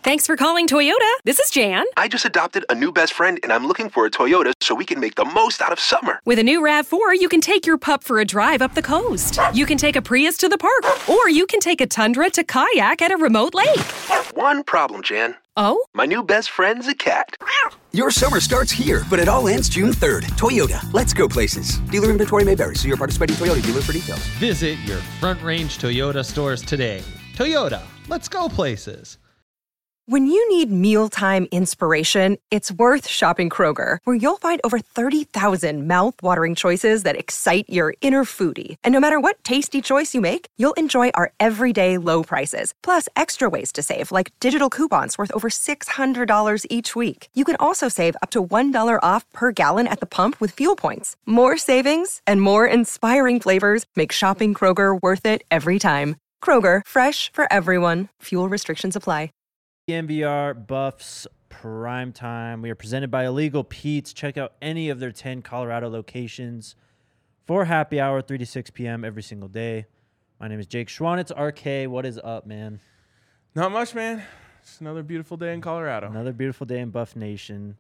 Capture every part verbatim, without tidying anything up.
Thanks for calling Toyota. This is Jan. I just adopted a new best friend, and I'm looking for a Toyota so we can make the most out of summer. With a new RAV four, you can take your pup for a drive up the coast. You can take a Prius to the park, or you can take a Tundra to kayak at a remote lake. One problem, Jan. Oh? My new best friend's a cat. Your summer starts here, but it all ends June third. Toyota, let's go places. Dealer inventory may vary. See your participating Toyota dealer for details. Visit your Front Range Toyota stores today. Toyota, let's go places. When you need mealtime inspiration, it's worth shopping Kroger, where you'll find over thirty thousand mouth-watering choices that excite your inner foodie. And no matter what tasty choice you make, you'll enjoy our everyday low prices, plus extra ways to save, like digital coupons worth over six hundred dollars each week. You can also save up to one dollar off per gallon at the pump with fuel points. More savings and more inspiring flavors make shopping Kroger worth it every time. Kroger, fresh for everyone. Fuel restrictions apply. N B R Buffs Primetime. We are presented by Illegal Pete's. Check out any of their ten Colorado locations for happy hour, three to six p.m. every single day. My name is Jake Schwanitz. R K, what is up, man? Not much, man. It's another beautiful day in Colorado. Another beautiful day in Buff Nation.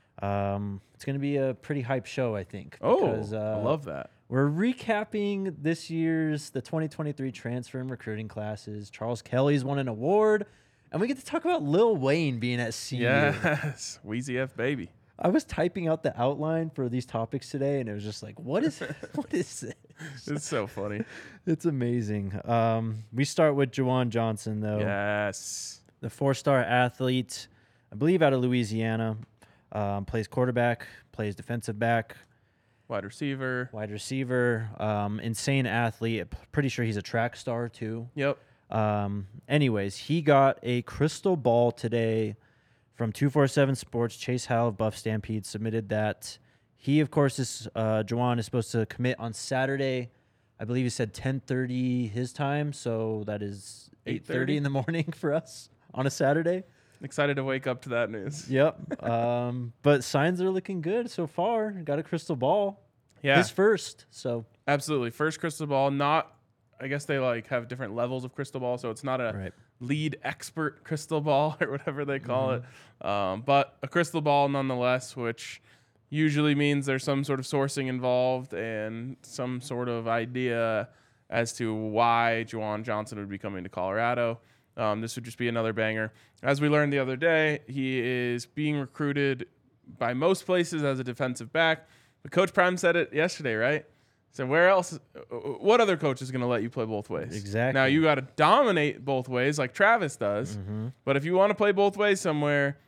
Um, it's going to be a pretty hype show, I think. Oh, because, uh, I love that. We're recapping this year's, the twenty twenty-three transfer and recruiting classes. Charles Kelly's won an award. And we get to talk about Lil Wayne being at C U. Yes, Wheezy F baby. I was typing out the outline for these topics today, and it was just like, what is what is this? It's so funny. It's amazing. Um, we start with Juwan Johnson, though. Yes. The four-star athlete, I believe out of Louisiana, um, plays quarterback, plays defensive back. Wide receiver. Wide receiver. Um, insane athlete. Pretty sure he's a track star, too. Yep. Um, anyways, he got a crystal ball today from two forty-seven Sports. Chase Howell of Buff Stampede submitted that. He, of course, is uh, Juwan is supposed to commit on Saturday. I believe he said ten thirty his time, so that is eight thirty in the morning for us on a Saturday. Excited to wake up to that news. Yep. um, but signs are looking good so far. Got a crystal ball. Yeah. His first, so. Absolutely. First crystal ball, not I guess they like have different levels of crystal ball, so it's not a right. lead expert crystal ball or whatever they call mm-hmm. it, um, but a crystal ball nonetheless, which usually means there's some sort of sourcing involved and some sort of idea as to why Juwan Johnson would be coming to Colorado. Um, this would just be another banger. As we learned the other day, he is being recruited by most places as a defensive back, but Coach Prime said it yesterday, right? So where else, what other coach is going to let you play both ways? Exactly. Now, you got to dominate both ways like Travis does. Mm-hmm. But if you want to play both ways somewhere,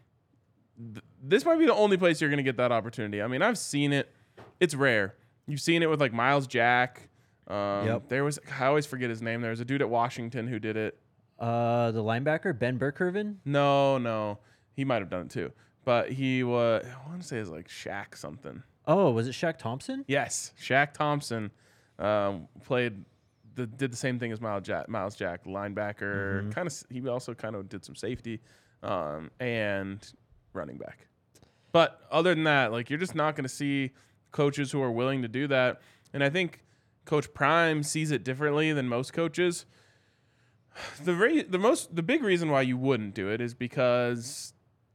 th- this might be the only place you're going to get that opportunity. I mean, I've seen it. It's rare. You've seen it with like Miles Jack. Um, yep. There was, I always forget his name. There was a dude at Washington who did it. Uh, the linebacker, Ben Burkervin? No, no. He might have done it too. But he was, I want to say it's like Shaq something. Oh, was it Shaq Thompson? Yes, Shaq Thompson um, played, the, did the same thing as Miles Jack, Miles Jack linebacker. Mm-hmm. Kind of, he also kind of did some safety um, and running back. But other than that, like you're just not going to see coaches who are willing to do that. And I think Coach Prime sees it differently than most coaches. The re- the most, the big reason why you wouldn't do it is because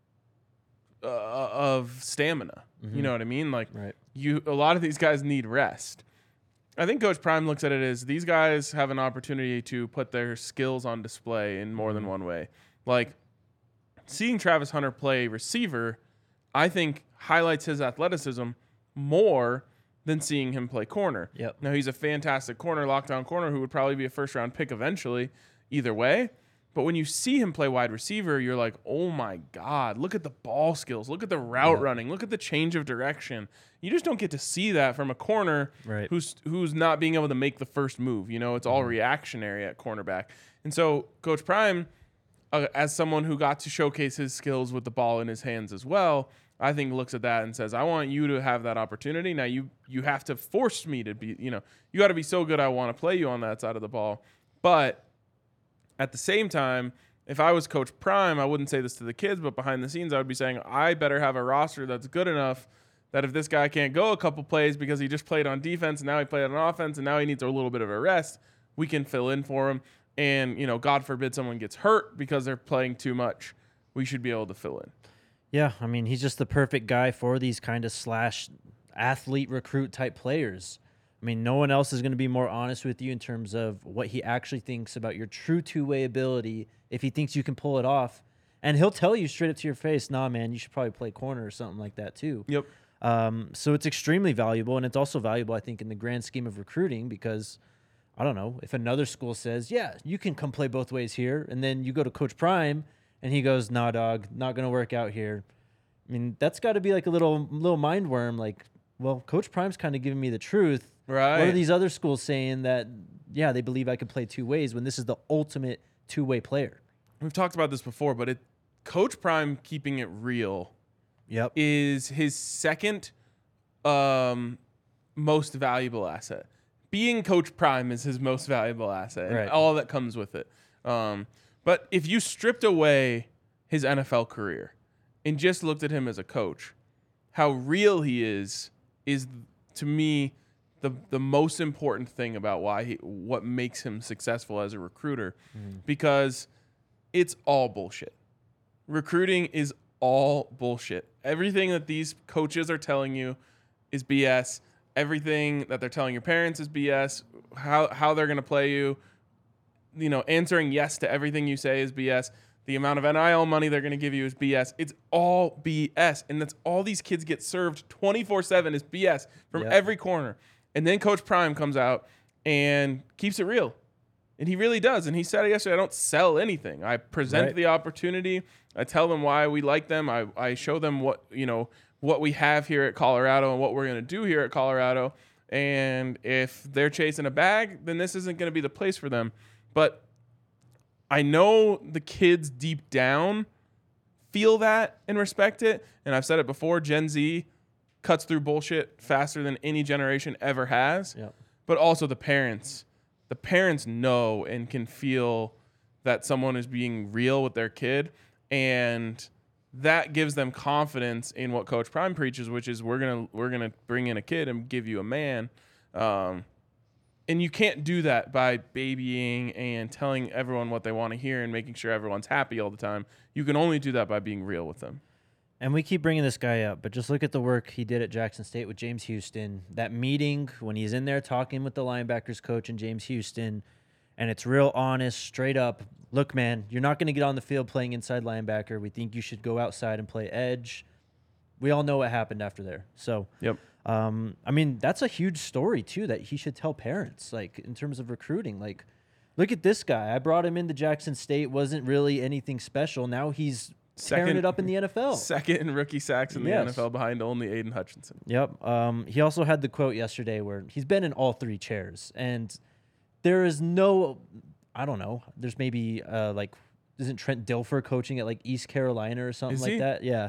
uh, of stamina. Mm-hmm. You know what I mean? Like right. you, a lot of these guys need rest. I think Coach Prime looks at it as these guys have an opportunity to put their skills on display in more mm-hmm. than one way. Like seeing Travis Hunter play receiver, I think highlights his athleticism more than seeing him play corner. Yep. Now he's a fantastic corner, lockdown corner who would probably be a first round pick eventually either way. But when you see him play wide receiver, you're like, oh my God, look at the ball skills. Look at the route yeah. running. Look at the change of direction. You just don't get to see that from a corner right. who's who's not being able to make the first move. You know, it's all reactionary at cornerback. And so Coach Prime, uh, as someone who got to showcase his skills with the ball in his hands as well, I think looks at that and says, I want you to have that opportunity. Now you you have to force me to be, you know, you got to be so good I want to play you on that side of the ball. But at the same time, if I was Coach Prime, I wouldn't say this to the kids, but behind the scenes, I would be saying, I better have a roster that's good enough that if this guy can't go a couple plays because he just played on defense and now he played on offense and now he needs a little bit of a rest, we can fill in for him. And, you know, God forbid someone gets hurt because they're playing too much. we should be able to fill in. Yeah, I mean, he's just the perfect guy for these kind of slash athlete recruit type players. I mean, no one else is going to be more honest with you in terms of what he actually thinks about your true two-way ability if he thinks you can pull it off. And he'll tell you straight up to your face, nah, man, you should probably play corner or something like that too. Yep. Um, so it's extremely valuable, and it's also valuable, I think, in the grand scheme of recruiting because, I don't know, if another school says, yeah, you can come play both ways here, and then you go to Coach Prime, and he goes, nah, dog, not going to work out here. I mean, that's got to be like a little little mind worm, like, well, Coach Prime's kind of giving me the truth. Right. What are these other schools saying that, yeah, they believe I could play two ways when this is the ultimate two-way player? We've talked about this before, but it Coach Prime keeping it real Yep. is his second um, most valuable asset. Being Coach Prime is his most valuable asset, and Right. all that comes with it. Um, but if you stripped away his N F L career and just looked at him as a coach, how real he is is, to me, the the most important thing about why he, what makes him successful as a recruiter, Mm. because it's all bullshit. Recruiting is all bullshit. Everything that these coaches are telling you is B S. Everything that they're telling your parents is B S. How how they're going to play you, you know, answering yes to everything you say is B S. The amount of N I L money they're going to give you is B S. It's all B S. And that's all these kids get served twenty-four seven is B S from Yep. every corner. And then Coach Prime comes out and keeps it real. And he really does. And he said it yesterday, I don't sell anything. I present Right. the opportunity. I tell them why we like them. I, I show them what, you know, what we have here at Colorado and what we're going to do here at Colorado. And if they're chasing a bag, then this isn't going to be the place for them. But I know the kids deep down feel that and respect it. And I've said it before, Gen Z cuts through bullshit faster than any generation ever has. Yep. But also the parents. The parents know and can feel that someone is being real with their kid. And that gives them confidence in what Coach Prime preaches, which is we're gonna we're gonna bring in a kid and give you a man. Um, and you can't do that by babying and telling everyone what they want to hear and making sure everyone's happy all the time. You can only do that by being real with them. And we keep bringing this guy up, but just look at the work he did at Jackson State with James Houston. That meeting when he's in there talking with the linebackers coach and James Houston, and it's real honest, straight up. Look, man, you're not going to get on the field playing inside linebacker. We think you should go outside and play edge. We all know what happened after there. So, Yep. um, I mean, that's a huge story, too, that he should tell parents, like, in terms of recruiting. Like, look at this guy. I brought him into Jackson State. Wasn't really anything special. Now he's tearing Second- it up in the N F L. Second in rookie sacks in the Yes. N F L behind only Aiden Hutchinson. Yep. Um, he also had the quote yesterday where he's been in all three chairs, and there is no, I don't know, there's maybe uh, like, isn't Trent Dilfer coaching at like East Carolina or something Is like he? that? Yeah.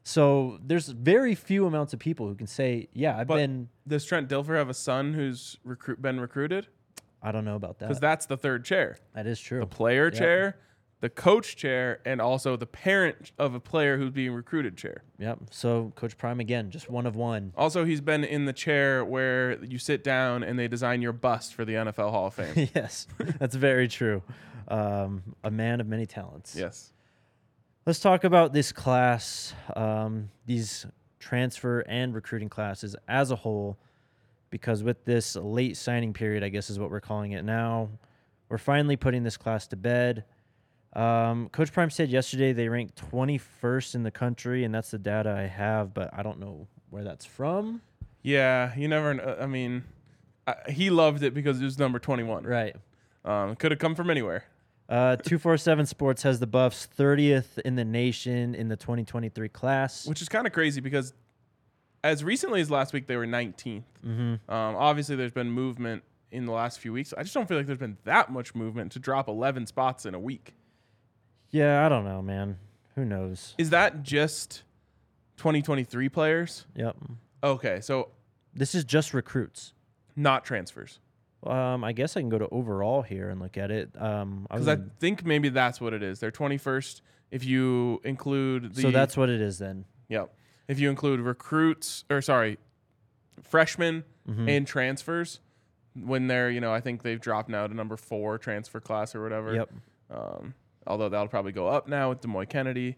So there's very few amounts of people who can say, yeah, I've But been, does Trent Dilfer have a son who's recruit been recruited? I don't know about Because that. that's the third chair. That is true. The player Yep. chair, the coach chair, and also the parent of a player who's being recruited chair. Yep. So Coach Prime, again, just one of one. Also, he's been in the chair where you sit down and they design your bust for the N F L Hall of Fame. Yes, that's very true. Um, a man of many talents. Yes. Let's talk about this class, um, these transfer and recruiting classes as a whole, because with this late signing period, I guess is what we're calling it now, we're finally putting this class to bed. Um, Coach Prime said yesterday they ranked twenty-first in the country, and that's the data I have, but I don't know where that's from. Yeah, you never know. I mean, I, he loved it because it was number twenty-one. Right. Um, it could have come from anywhere. Uh, two forty-seven Sports has the Buffs thirtieth in the nation in the twenty twenty-three class. Which is kind of crazy because as recently as last week, they were nineteenth. Mm-hmm. Um, obviously, there's been movement in the last few weeks. I just don't feel like there's been that much movement to drop eleven spots in a week. Yeah, I don't know, man. Who knows? Is that just twenty twenty-three players? Yep. Okay, so This is just recruits. not transfers. Um, I guess I can go to overall here and look at it. Um, I Because was I in- think maybe that's what it is. They're twenty-first if you include the... so that's what it is then. Yep. If you include recruits, or sorry, freshmen Mhm. and transfers, when they're, you know, I think they've dropped now to number four transfer class or whatever. Yep. Um, although that'll probably go up now with Demoy Kennedy.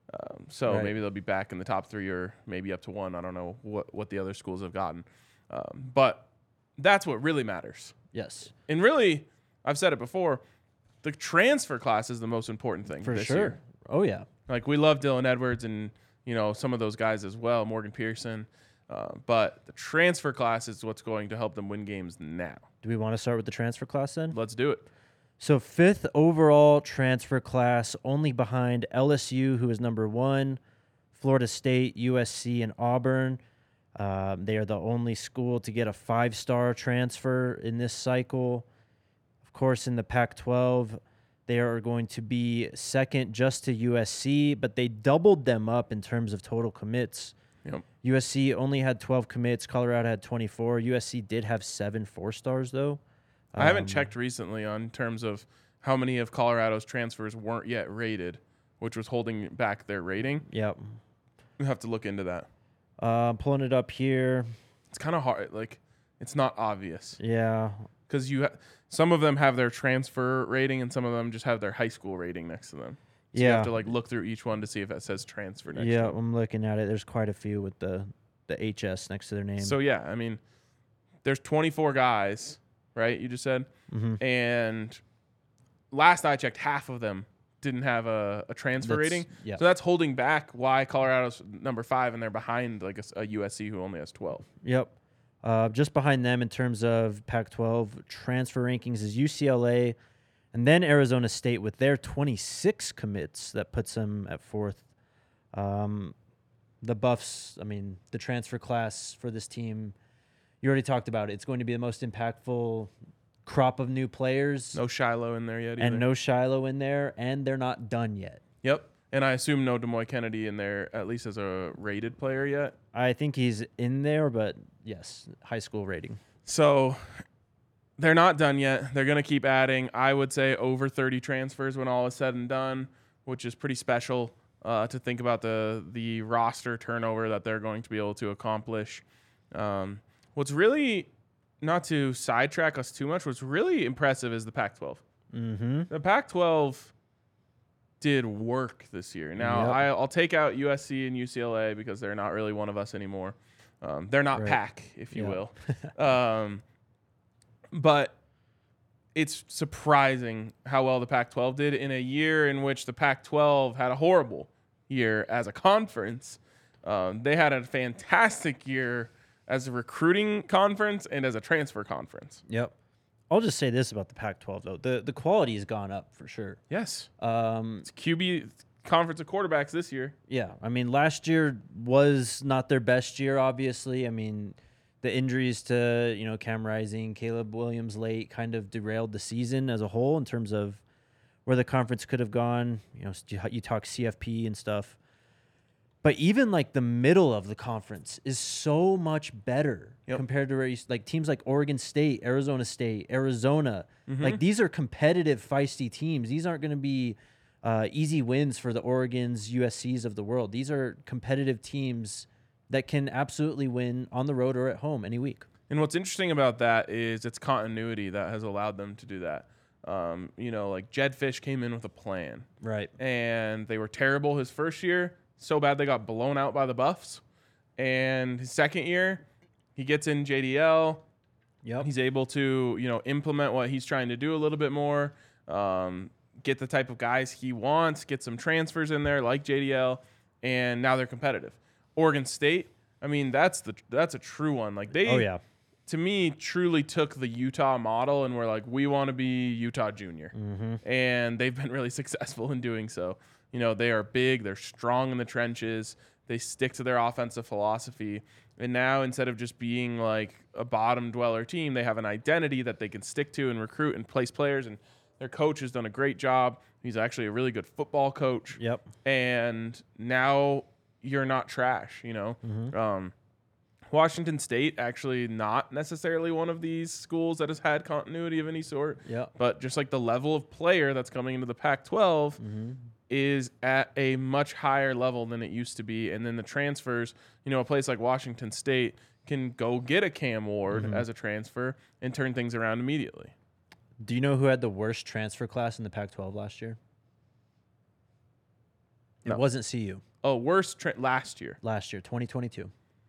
Um, so Right. maybe they'll be back in the top three or maybe up to one. I don't know what, what the other schools have gotten. Um, but that's what really matters. Yes. And really, I've said it before, the transfer class is the most important thing For this sure. year. Oh, yeah. Like, we love Dylan Edwards and, you know, some of those guys as well, Morgan Pearson. Uh, but the transfer class is what's going to help them win games now. Do we want to start with the transfer class then? Let's do it. So fifth overall transfer class, only behind L S U, who is number one, Florida State, U S C, and Auburn. Um, they are the only school to get a five-star transfer in this cycle. Of course, in the Pac twelve, they are going to be second just to U S C, but they doubled them up in terms of total commits. Yep. U S C only had twelve commits. Colorado had twenty-four. U S C did have seven four-stars, though. I haven't Um, checked recently on terms of how many of Colorado's transfers weren't yet rated, which was holding back their rating. Yep. We have to look into that. Uh, I'm pulling it up here. It's kind of hard. Like, it's not obvious Yeah. because you ha- some of them have their transfer rating and some of them just have their high school rating next to them. So you Yeah. have to like look through each one to see if it says transfer next Yeah, to it. I'm looking at it. There's quite a few with the, the H S next to their name. So yeah, I mean, there's twenty-four guys, right? You just said, Mhm. and last I checked, half of them didn't have a, a transfer That's- rating. yeah. So that's holding back why Colorado's number five and they're behind like a, s- a U S C who only has twelve. Yep. Uh, just behind them in terms of Pac twelve transfer rankings is U C L A, and then Arizona State with their twenty-six commits. That puts them at fourth. Um, the Buffs, I mean, the transfer class for this team, you already talked about it. It's going to be the most impactful crop of new players, No Shiloh in there yet either. and no Shiloh in there, and they're not done yet. Yep. And I assume no Demoy Kennedy in there, at least as a rated player yet. I think he's in there, but yes, high school rating. So they're not done yet. They're going to keep adding, I would say, over thirty transfers when all is said and done, which is pretty special uh, to think about the the roster turnover that they're going to be able to accomplish. Um, what's really, not to sidetrack us too much, what's really impressive is the Pac twelve. Mm-hmm. The Pac twelve did work this year. Now, Yep. I, I'll take out U S C and U C L A because they're not really one of us anymore. Um, they're not Right. Pac, if you Yeah. will. um, but it's surprising how well the Pac twelve did in a year in which the Pac twelve had a horrible year as a conference. Um, they had a fantastic year as a recruiting conference and as a transfer conference. Yep. I'll just say this about the Pac twelve, though. The the quality has gone up for sure. Yes. Um, It's Q B conference of quarterbacks this year. yeah. I mean, last year was not their best year, obviously. I mean, the injuries to, you know, Cam Rising, Caleb Williams late kind of derailed the season as a whole in terms of where the conference could have gone. You know, you- you talk C F P and stuff. But even like the middle of the conference is so much better Yep. compared to where you, like teams like Oregon State, Arizona State, Arizona. Mm-hmm. Like these are competitive, feisty teams. These aren't going to be uh, easy wins for the Oregons, U S Cs of the world. These are competitive teams that can absolutely win on the road or at home any week. And what's interesting about that is its continuity that has allowed them to do that. Um, you know, like Jed Fish came in with a plan, Right. and they were terrible his first year, so bad they got blown out by the Buffs. And his second year, he gets in J D L. Yep. He's able to, you know, implement what he's trying to do a little bit more, um, get the type of guys he wants, get some transfers in there like J D L, and now they're competitive. Oregon State, I mean, that's the that's a true one. Like they, Oh, yeah. to me, truly took the Utah model and were like, we want to be Utah Junior, Mm-hmm. and they've been really successful in doing so. You know, they are big, they're strong in the trenches, they stick to their offensive philosophy. And now, instead of just being like a bottom dweller team, they have an identity that they can stick to and recruit and place players. And their coach has done a great job. He's actually a really good football coach. Yep. And now you're not trash, you know. Mm-hmm. Um, Washington State, actually not necessarily one of these schools that has had continuity of any sort. Yep. But just like the level of player that's coming into the Pac twelve Mm-hmm. is at a much higher level than it used to be. And then the transfers, you know, a place like Washington State can go get a Cam Ward Mm-hmm. as a transfer and turn things around immediately. Do you know who had the worst transfer class in the Pac twelve last year? It No. wasn't C U Oh, worst tra- last year. last year, twenty twenty-two.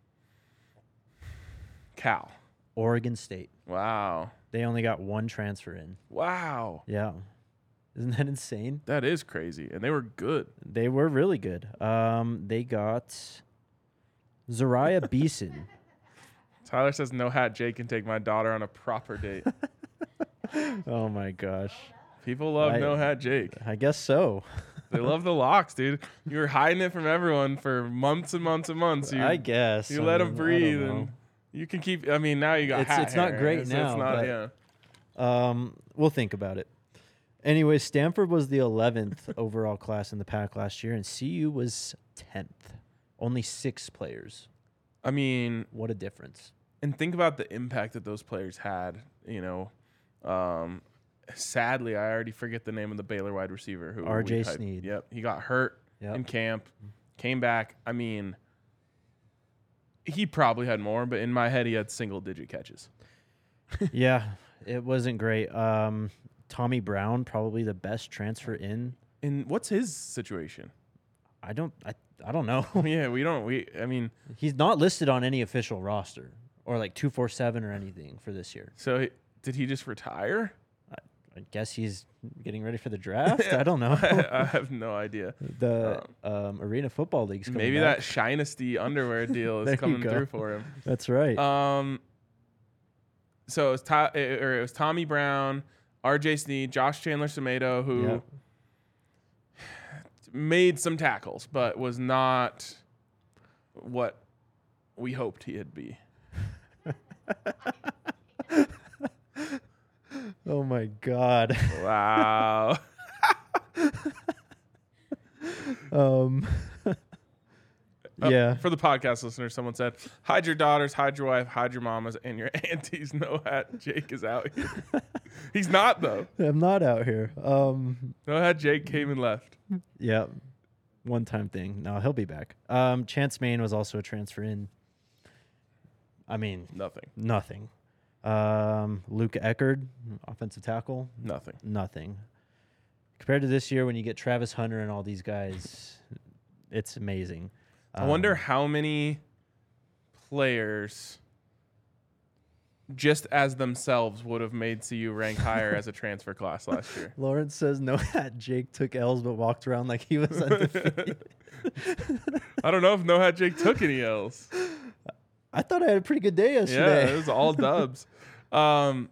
Cal. Oregon State. Wow. They only got one transfer in. Wow. Yeah. Isn't that insane? That is crazy. And they were good. They were really good. Um, they got Zariah Beeson. Tyler says no hat Jake can take my daughter on a proper date. Oh my gosh. People love I- no hat Jake. I guess so. They love the locks, dude. You were hiding it from everyone for months and months and months. You, I guess. you I let mean, him I don't breathe, know. and you can keep. I mean, now you got It's- hat it's not hair. great It's- now, It's not, but- yeah. Um, we'll think about it. Anyway, Stanford was the eleventh overall class in the pack last year, and C U was tenth. Only six players. I mean, What a difference. and think about the impact that those players had. You know, um, sadly, I already forget the name of the Baylor wide receiver who R J we hyped. Sneed. Yep, he got hurt Yep. in camp, came back. I mean, he probably had more, but in my head, he had single digit catches. Yeah, it wasn't great. Um, Tommy Brown, probably the best transfer in. And what's his situation? I don't, I, I don't know. Yeah, we don't. We, I mean, He's not listed on any official roster or like two forty-seven or anything for this year. so he, did he just retire? I guess he's getting ready for the draft. I don't know. I, I have no idea. the um, Arena Football League's coming Maybe back. that Shinesty underwear deal There is you coming go. through for him. That's right. Um, so it was, to, it, or it was Tommy Brown, R J Sneed, Josh Chandler Tomato, who Yep. made some tackles, but was not what we hoped he'd be. Oh my God. Wow. um. Uh, yeah. For the podcast listeners, someone said, hide your daughters, hide your wife, hide your mamas, and your aunties. No hat Jake is out here. He's not, though. I'm not out here. Um. No hat Jake came and left. Yeah. One time thing. No, he'll be back. Um. Chance Main was also a transfer in. I mean, Nothing. nothing. Um. Luke Eckerd, offensive tackle. Nothing. Nothing. Compared to this year, when you get Travis Hunter and all these guys, it's amazing. I wonder Um, how many players just as themselves would have made C U rank higher as a transfer class last year. Lawrence says no hat Jake took L's but walked around like he was undefeated. I don't know if No Hat Jake took any L's. I thought I had a pretty good day Yeah, yesterday. it was all dubs. Um,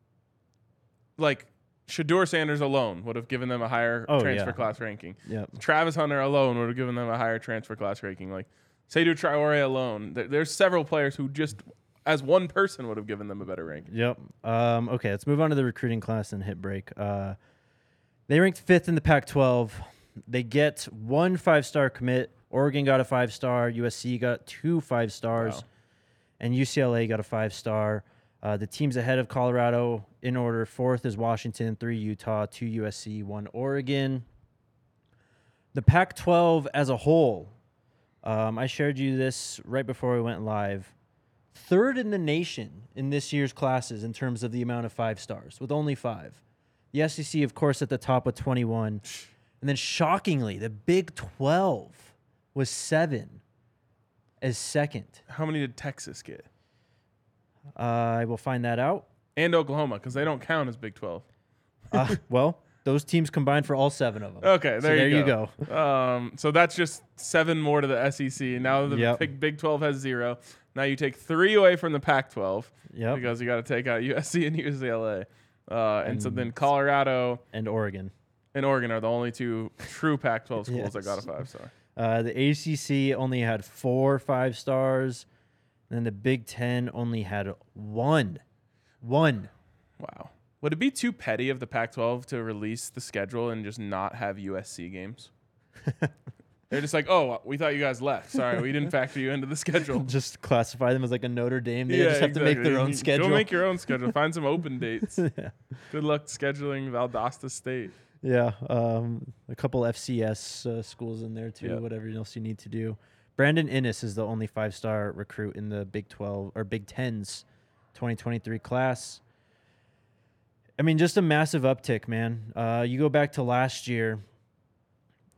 like Shador Sanders alone would have given them a higher Oh, transfer yeah. class ranking. Yep. Travis Hunter alone would have given them a higher transfer class ranking. Like Seydou Traore alone, there, there's several players who just as one person would have given them a better ranking. Yep. Um, okay, let's move on to the recruiting class and hit break. Uh, they ranked fifth in the Pac twelve. They get one five-star commit. Oregon got a five-star. U S C got two five-stars. Wow. And U C L A got a five-star. Uh, the teams ahead of Colorado in order: fourth is Washington, three Utah, two U S C, one Oregon. The Pac twelve as a whole, um, I shared you this right before we went live. Third in the nation in this year's classes in terms of the amount of five stars, with only five. The S E C, of course, at the top with twenty-one. And then shockingly, the Big twelve was seven as second. How many did Texas get? Uh, I will find that out. And Oklahoma, because they don't count as Big twelve. Uh, well, those teams combined for all seven of them. Okay, So there, there you, you go. Um, so that's just seven more to the S E C. Now the Yep. Big, Big twelve has zero. Now you take three away from the Pac twelve Yep. because you got to take out U S C and U C L A. Uh, and, so And- then Colorado And Oregon. and Oregon are the only two true Pac twelve schools that got a Yes. five star. Uh, the A C C only had four five stars. And then the Big Ten only had one. One. Wow. Would it be too petty of the Pac twelve to release the schedule and just not have U S C games? They're just like, oh, we thought you guys left. Sorry, we didn't factor you into the schedule. Just classify them as like a Notre Dame. They just have to make their own exactly. schedule. Go make your own schedule. Find some open dates. yeah. Good luck scheduling Valdosta State. Yeah, um, a couple F C S uh, schools in there too. Yeah. Whatever else you need to do. Brandon Innes is the only five-star recruit in the Big twelve or Big Ten's twenty twenty-three class. I mean, just a massive uptick, man. Uh, you go back to last year.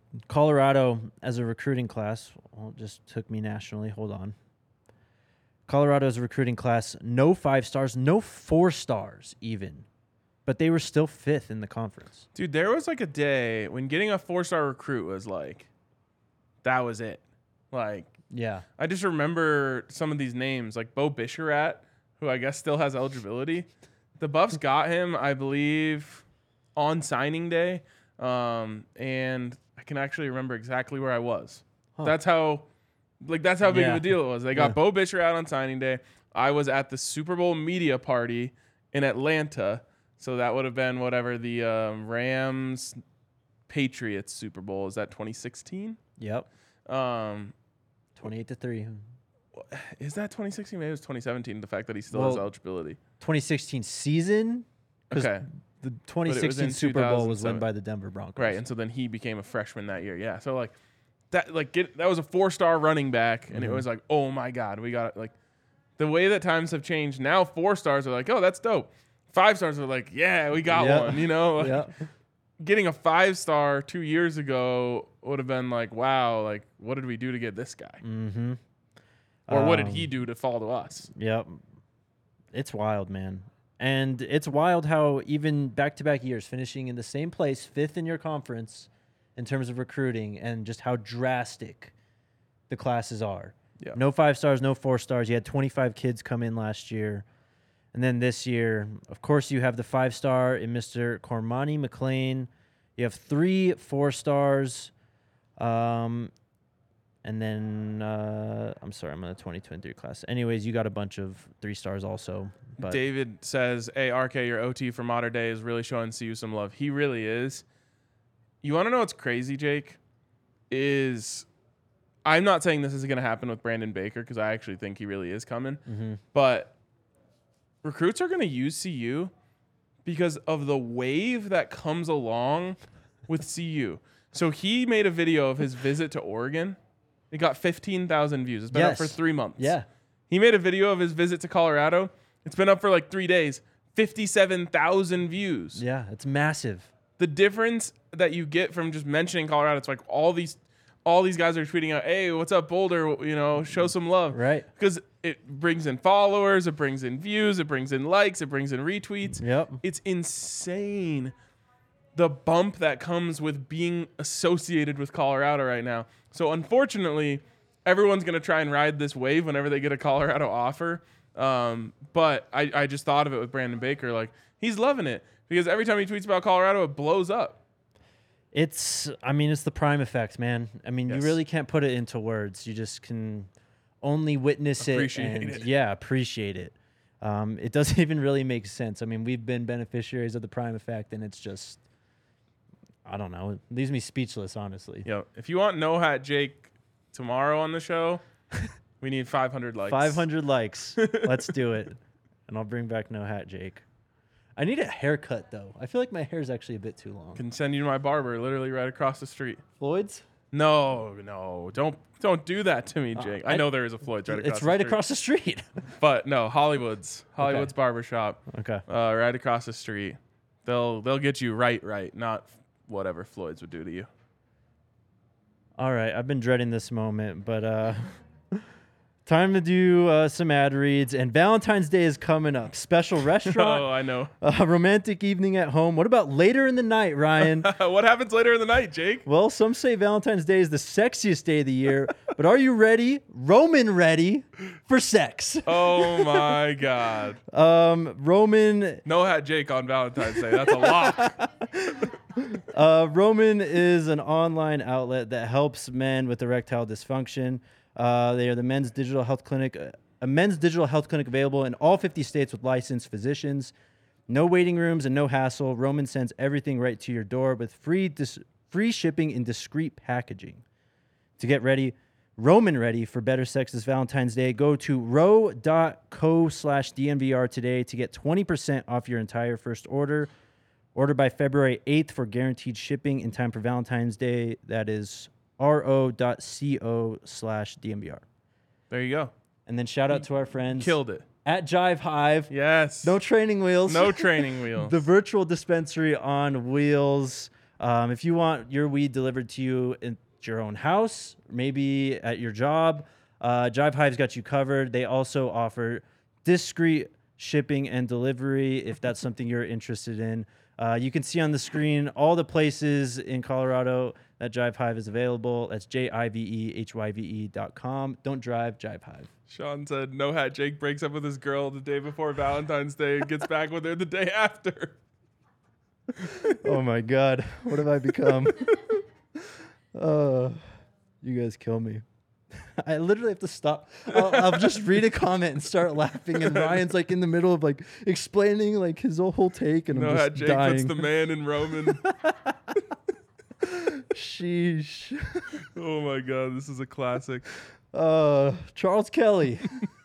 Colorado as a recruiting class, well, it just took me nationally. Hold on. Colorado as a recruiting class, no five stars, no four stars even. But they were still fifth in the conference. Dude, there was like a day when getting a four-star recruit was like, that was it. Like, Yeah. I just remember some of these names, like Bo Bisharat, who I guess still has eligibility. The Buffs got him, I believe, on signing day. Um, and I can actually remember exactly where I was. Huh. That's how, like, that's how big Yeah. of a deal it was. They got Yeah. Bo Bisharat on signing day. I was at the Super Bowl media party in Atlanta. So that would have been whatever the um, Rams Patriots Super Bowl. Is that twenty sixteen? Yep. Um, twenty-eight to three. is that twenty sixteen? Maybe it was twenty seventeen. The fact that he still has Well, eligibility. twenty sixteen season. 'Cause Okay. The But it twenty was sixteen in Super Bowl was won two thousand seven. by the Denver Broncos. Right, and so then he became a freshman that year. Yeah, so like that, like get that was a four-star running back, and it Mhm. was like, oh my god, we got like the way that times have changed. Now four stars are like, oh, that's dope. Five stars are like, yeah, we got Yeah. one. You know, Yeah. getting a five star two years ago would have been like, wow, like what did we do to get this guy, Mm-hmm. or what did he Um, do to fall to us? Yep. It's wild, man. And it's wild how even back-to-back years, finishing in the same place, fifth in your conference in terms of recruiting, and just how drastic the classes are. Yeah. No five stars, no four stars. You had twenty-five kids come in last year. And then this year, of course, you have the five-star in Mister Cormani McLean. You have three four stars. Um, and then, uh, I'm sorry, I'm in the twenty twenty-three class. Anyways, you got a bunch of three stars also. But David says, hey, R K, your O T for Modern Day is really showing C U some love. He really is. You want to know what's crazy, Jake? Is I'm not saying this is going to happen with Brandon Baker because I actually think he really is coming. Mm-hmm. But recruits are going to use C U because of the wave that comes along with C U. So he made a video of his visit to Oregon. It got fifteen thousand views. It's been up Yes. for three months. Yeah. He made a video of his visit to Colorado. It's been up for like three days. fifty-seven thousand views. Yeah, it's massive. The difference that you get from just mentioning Colorado, it's like all these all these guys are tweeting out, hey, what's up, Boulder? You know, show some love. Right. Because it brings in followers, it brings in views, it brings in likes, it brings in retweets. Yep. It's insane the bump that comes with being associated with Colorado right now. So unfortunately, everyone's going to try and ride this wave whenever they get a Colorado offer. Um, but I, I just thought of it with Brandon Baker. Like, he's loving it because every time he tweets about Colorado, it blows up. It's, I mean, it's the prime effect, man. I mean, Yes. you really can't put it into words. You just can only witness Appreciate it and, it. yeah, appreciate it. Um, it doesn't even really make sense. I mean, we've been beneficiaries of the prime effect, and it's just, I don't know. It leaves me speechless, honestly. Yo, if you want No Hat Jake tomorrow on the show, we need five hundred likes. five hundred likes. Let's do it. And I'll bring back No Hat Jake. I need a haircut, though. I feel like my hair is actually a bit too long. Can send you to my barber, literally right across the street. Floyd's? No, no, don't don't do that to me, Jake. I, I- know there is a Floyd's right across. It's the right street. across the street. But no, Hollywood's Hollywood's barbershop, Okay. uh, right across the street. They'll they'll get you right, right, not whatever Floyd's would do to you. All right, I've been dreading this moment, but uh, time to do uh, some ad reads. And Valentine's Day is coming up. Special Oh, restaurant, I know. a romantic evening at home. What about later in the night, Ryan? What happens later in the night, Jake? Well, some say Valentine's Day is the sexiest day of the year, but are you ready, Roman ready, for sex? Oh my God. Um, Roman No Hat Jake on Valentine's Day. That's a lock. Uh, Roman is an online outlet that helps men with erectile dysfunction. Uh, they are the men's digital health clinic, uh, a men's digital health clinic available in all fifty states with licensed physicians. No waiting rooms and no hassle. Roman sends everything right to your door with free dis- free shipping and discreet packaging. To get ready, Roman ready for better sex this Valentine's Day, go to row.co slash DNVR today to get twenty percent off your entire first order. Order by February eighth for guaranteed shipping in time for Valentine's Day. That is ro.co slash DNVR. There you go. And then shout out to our friends Killed it. at Jive Hive. Yes. No training wheels. No training wheels. The virtual dispensary on wheels. Um, if you want your weed delivered to you in your own house, maybe at your job, uh, Jive Hive's got you covered. They also offer discreet shipping and delivery if that's something you're interested in. Uh, you can see on the screen all the places in Colorado that Jive Hive is available. That's J I V E H Y V E dot com. Don't drive, Jive Hive. Sean said, no hat Jake breaks up with his girl the day before Valentine's Day and gets back with her the day after. Oh, my God. What have I become? uh, you guys kill me. I literally have to stop. I'll, I'll just read a comment and start laughing, and Ryan's like in the middle of like explaining like his whole take, and No I'm hat just Jake dying. puts the man in Roman. Sheesh. Oh my God, this is a classic. Uh, Charles Kelly.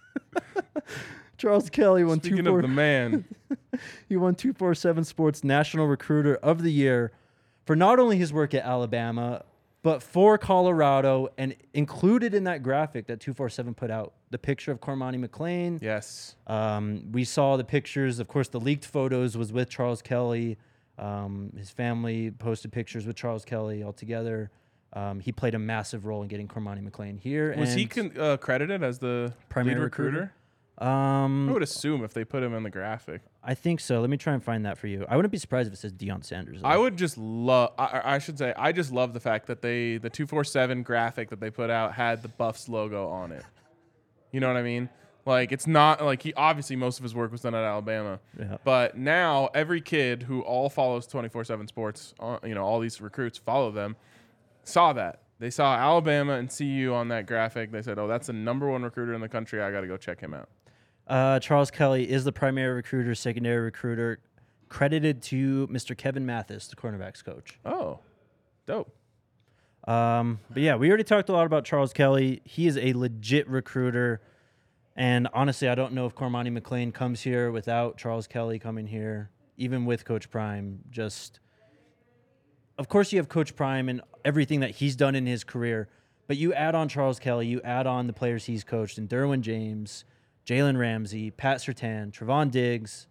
Charles Kelly won Speaking two four. of the man, He won two forty-seven Sports National Recruiter of the Year for not only his work at Alabama, but for Colorado, and included in that graphic that two forty-seven put out, the picture of Cormani McLean. yes. Um, we saw the pictures. Of course, the leaked photos was with Charles Kelly. Um, his family posted pictures with Charles Kelly all together. Um, he played a massive role in getting Cormani McLean here. Was he and con- uh, credited as the primary lead recruiter? recruiter? Um, I would assume if they put him in the graphic. I think so. Let me try and find that for you. I wouldn't be surprised if it says Deion Sanders. though. I would just love. I, I should say I just love the fact that they the two forty-seven graphic that they put out had the Buffs logo on it. You know what I mean? Like it's not like he obviously most of his work was done at Alabama, Yeah. but now every kid who all follows twenty-four seven Sports, uh, you know, all these recruits follow them, saw that. They saw Alabama and C U on that graphic. They said, "Oh, that's the number one recruiter in the country. I got to go check him out." Uh, Charles Kelly is the primary recruiter, secondary recruiter, credited to Mister Kevin Mathis, the cornerbacks coach. Oh, dope. Um, but yeah, we already talked a lot about Charles Kelly. He is a legit recruiter. And honestly, I don't know if Cormani McLean comes here without Charles Kelly coming here, even with Coach Prime. Just, of course, you have Coach Prime and everything that he's done in his career, but you add on Charles Kelly, you add on the players he's coached, and Derwin James, Jalen Ramsey, Pat Surtain, Trevon Diggs,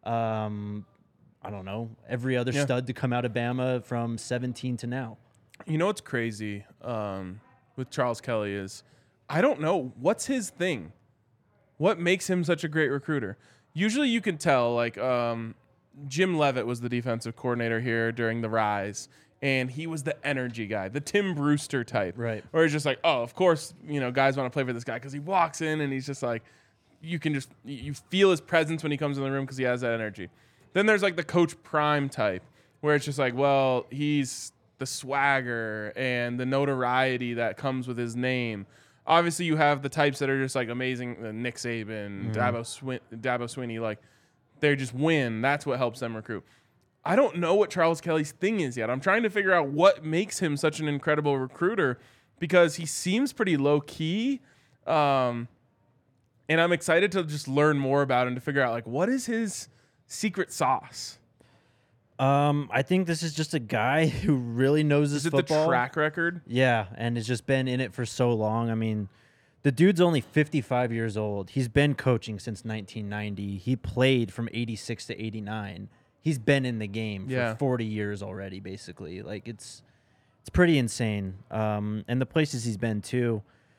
um, I don't know, every other Yeah. stud to come out of Bama from seventeen to now. You know what's crazy um, with Charles Kelly is I don't know what's his thing. What makes him such a great recruiter? Usually you can tell, like um, Jim Leavitt was the defensive coordinator here during the rise, and he was the energy guy, the Tim Brewster type. Right. Where he's just like, oh, of course, you know, guys want to play for this guy because he walks in and he's just like, you can just, you feel his presence when he comes in the room because he has that energy. Then there's like the Coach Prime type, where it's just like, well, he's the swagger and the notoriety that comes with his name. Obviously, you have the types that are just like amazing, uh, Nick Saban, mm. Dabo, Swin- Dabo Swinney, like they just win. That's what helps them recruit. I don't know what Charles Kelly's thing is yet. I'm trying to figure out what makes him such an incredible recruiter because he seems pretty low key. Um, and I'm excited to just learn more about him to figure out like what is his secret sauce. Um, I think this is just a guy who really knows his Is it football. the track record? Yeah, and has just been in it for so long. I mean, the dude's only fifty-five years old. He's been coaching since nineteen ninety. He played from eighty-six to eighty-nine. He's been in the game for Yeah. forty years already, basically. Like, it's it's pretty insane. Um, and the places he's been, too.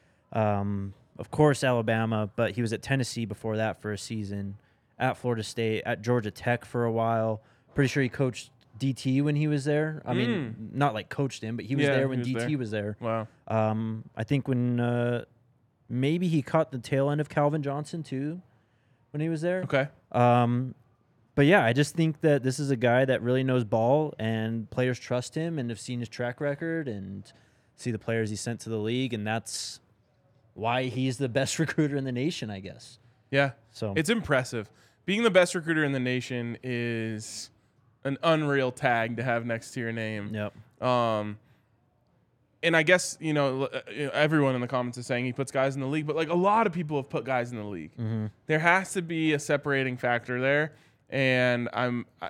Um, of course, Alabama, but he was at Tennessee before that for a season, at Florida State, at Georgia Tech for a while. Pretty sure he coached D T when he was there. I mean, not like coached him, but he was Yeah, there when he was D T there. was there. Wow. Um, I think when uh, maybe he caught the tail end of Calvin Johnson too when he was there. Okay. Um, but yeah, I just think that this is a guy that really knows ball, and players trust him and have seen his track record and see the players he sent to the league, and that's why he's the best recruiter in the nation, I guess. Yeah. So It's impressive. Being the best recruiter in the nation is an unreal tag to have next to your name. Yep. Um, and I guess, you know, l- uh, everyone in the comments is saying he puts guys in the league, but like a lot of people have put guys in the league. Mm-hmm. There has to be a separating factor there, and I'm I,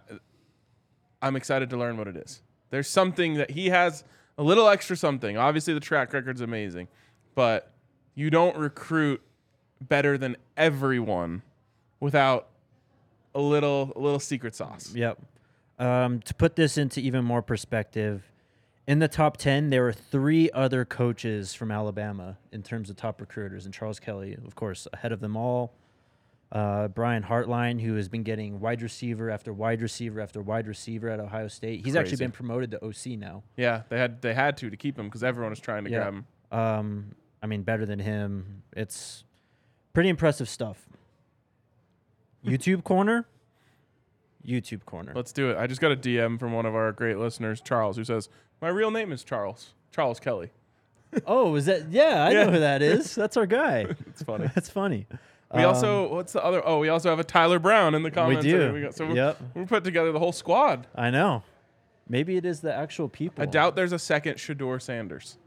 I'm excited to learn what it is. There's something that he has, a little extra something. Obviously, the track record's amazing, but you don't recruit better than everyone without a little a little secret sauce. Yep. Um, to put this into even more perspective, in the top ten, there were three other coaches from Alabama in terms of top recruiters, and Charles Kelly, of course, ahead of them all. Uh, Brian Hartline, who has been getting wide receiver after wide receiver after wide receiver at Ohio State. He's actually Crazy. been promoted to O C now. Yeah, they had they had to to keep him because everyone was trying to Yeah. grab him. Um, I mean, better than him. It's pretty impressive stuff. YouTube corner. YouTube corner. Let's do it. I just got a D M from one of our great listeners, Charles, who says, my real name is Charles. Charles Kelly. Oh, is that? Yeah, I Yeah. know who that is. That's our guy. It's funny. That's funny. We Um, also, what's the other? Oh, we also have a Tyler Brown in the comments. do. We got, so Yep. we're, we're put together the whole squad. I know. Maybe it is the actual people. I doubt there's a second Shador Sanders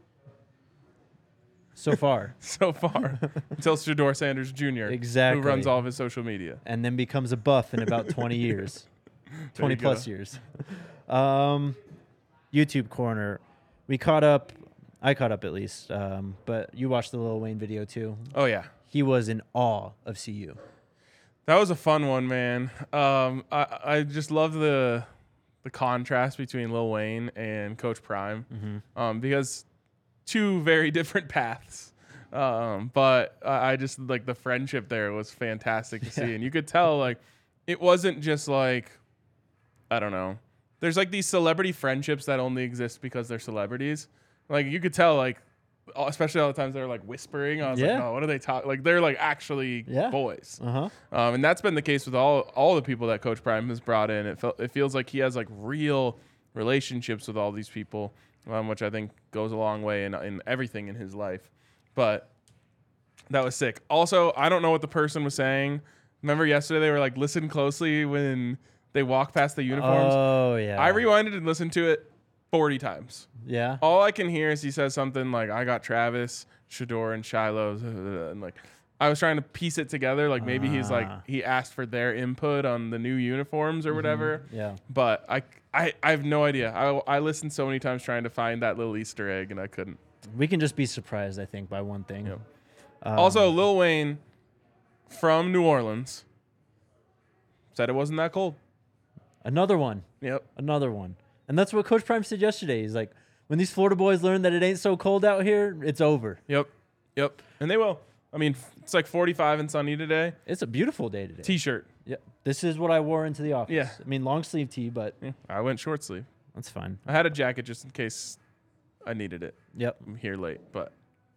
so far. so far until Shador Sanders Junior Exactly. who runs all of his social media. And then becomes a buff in about twenty years. twenty you plus go. years. Um, YouTube corner. We caught up. I caught up at least. Um, but you watched the Lil Wayne video too. Oh yeah, He was in awe of C U. that was a fun one, man. Um, I I just love the the contrast between Lil Wayne and Coach Prime, Mm-hmm. um, because two very different paths. Um, but I I just like the friendship there was fantastic to see, and you could tell like it wasn't just like I don't know. There's like these celebrity friendships that only exist because they're celebrities. Like you could tell like. Especially all the times they're like whispering. I was Yeah. like, oh, what are they talking? Like they're like actually Yeah. boys. Uh huh. Um, and that's been the case with all all the people that Coach Prime has brought in. It felt it feels like he has like real relationships with all these people, um, which I think goes a long way in in everything in his life. But that was sick. Also, I don't know what the person was saying. Remember yesterday they were like, listen closely when they walk past the uniforms. Oh yeah. I rewinded and listened to it forty times. Yeah. All I can hear is he says something like, I got Travis, Shador, and Shiloh. And like, I was trying to piece it together. Like maybe he's like, Ah. he asked for their input on the new uniforms or whatever. Yeah. But I, I, I have no idea. I, I listened so many times trying to find that little Easter egg and I couldn't. We can just be surprised, I think, by one thing. Yep. Um, Also, Lil Wayne from New Orleans said it wasn't that cold. another one. Yep. Another one. And that's what Coach Prime said yesterday. He's like, when these Florida boys learn that it ain't so cold out here, it's over. Yep. Yep. And they will. I mean, it's like forty-five and sunny today. It's a beautiful day today. T-shirt. Yeah. This is what I wore into the office. Yeah. I mean, long sleeve tee, but Yeah, I went short sleeve. that's fine. I had a jacket just in case I needed it. Yep. I'm here late, but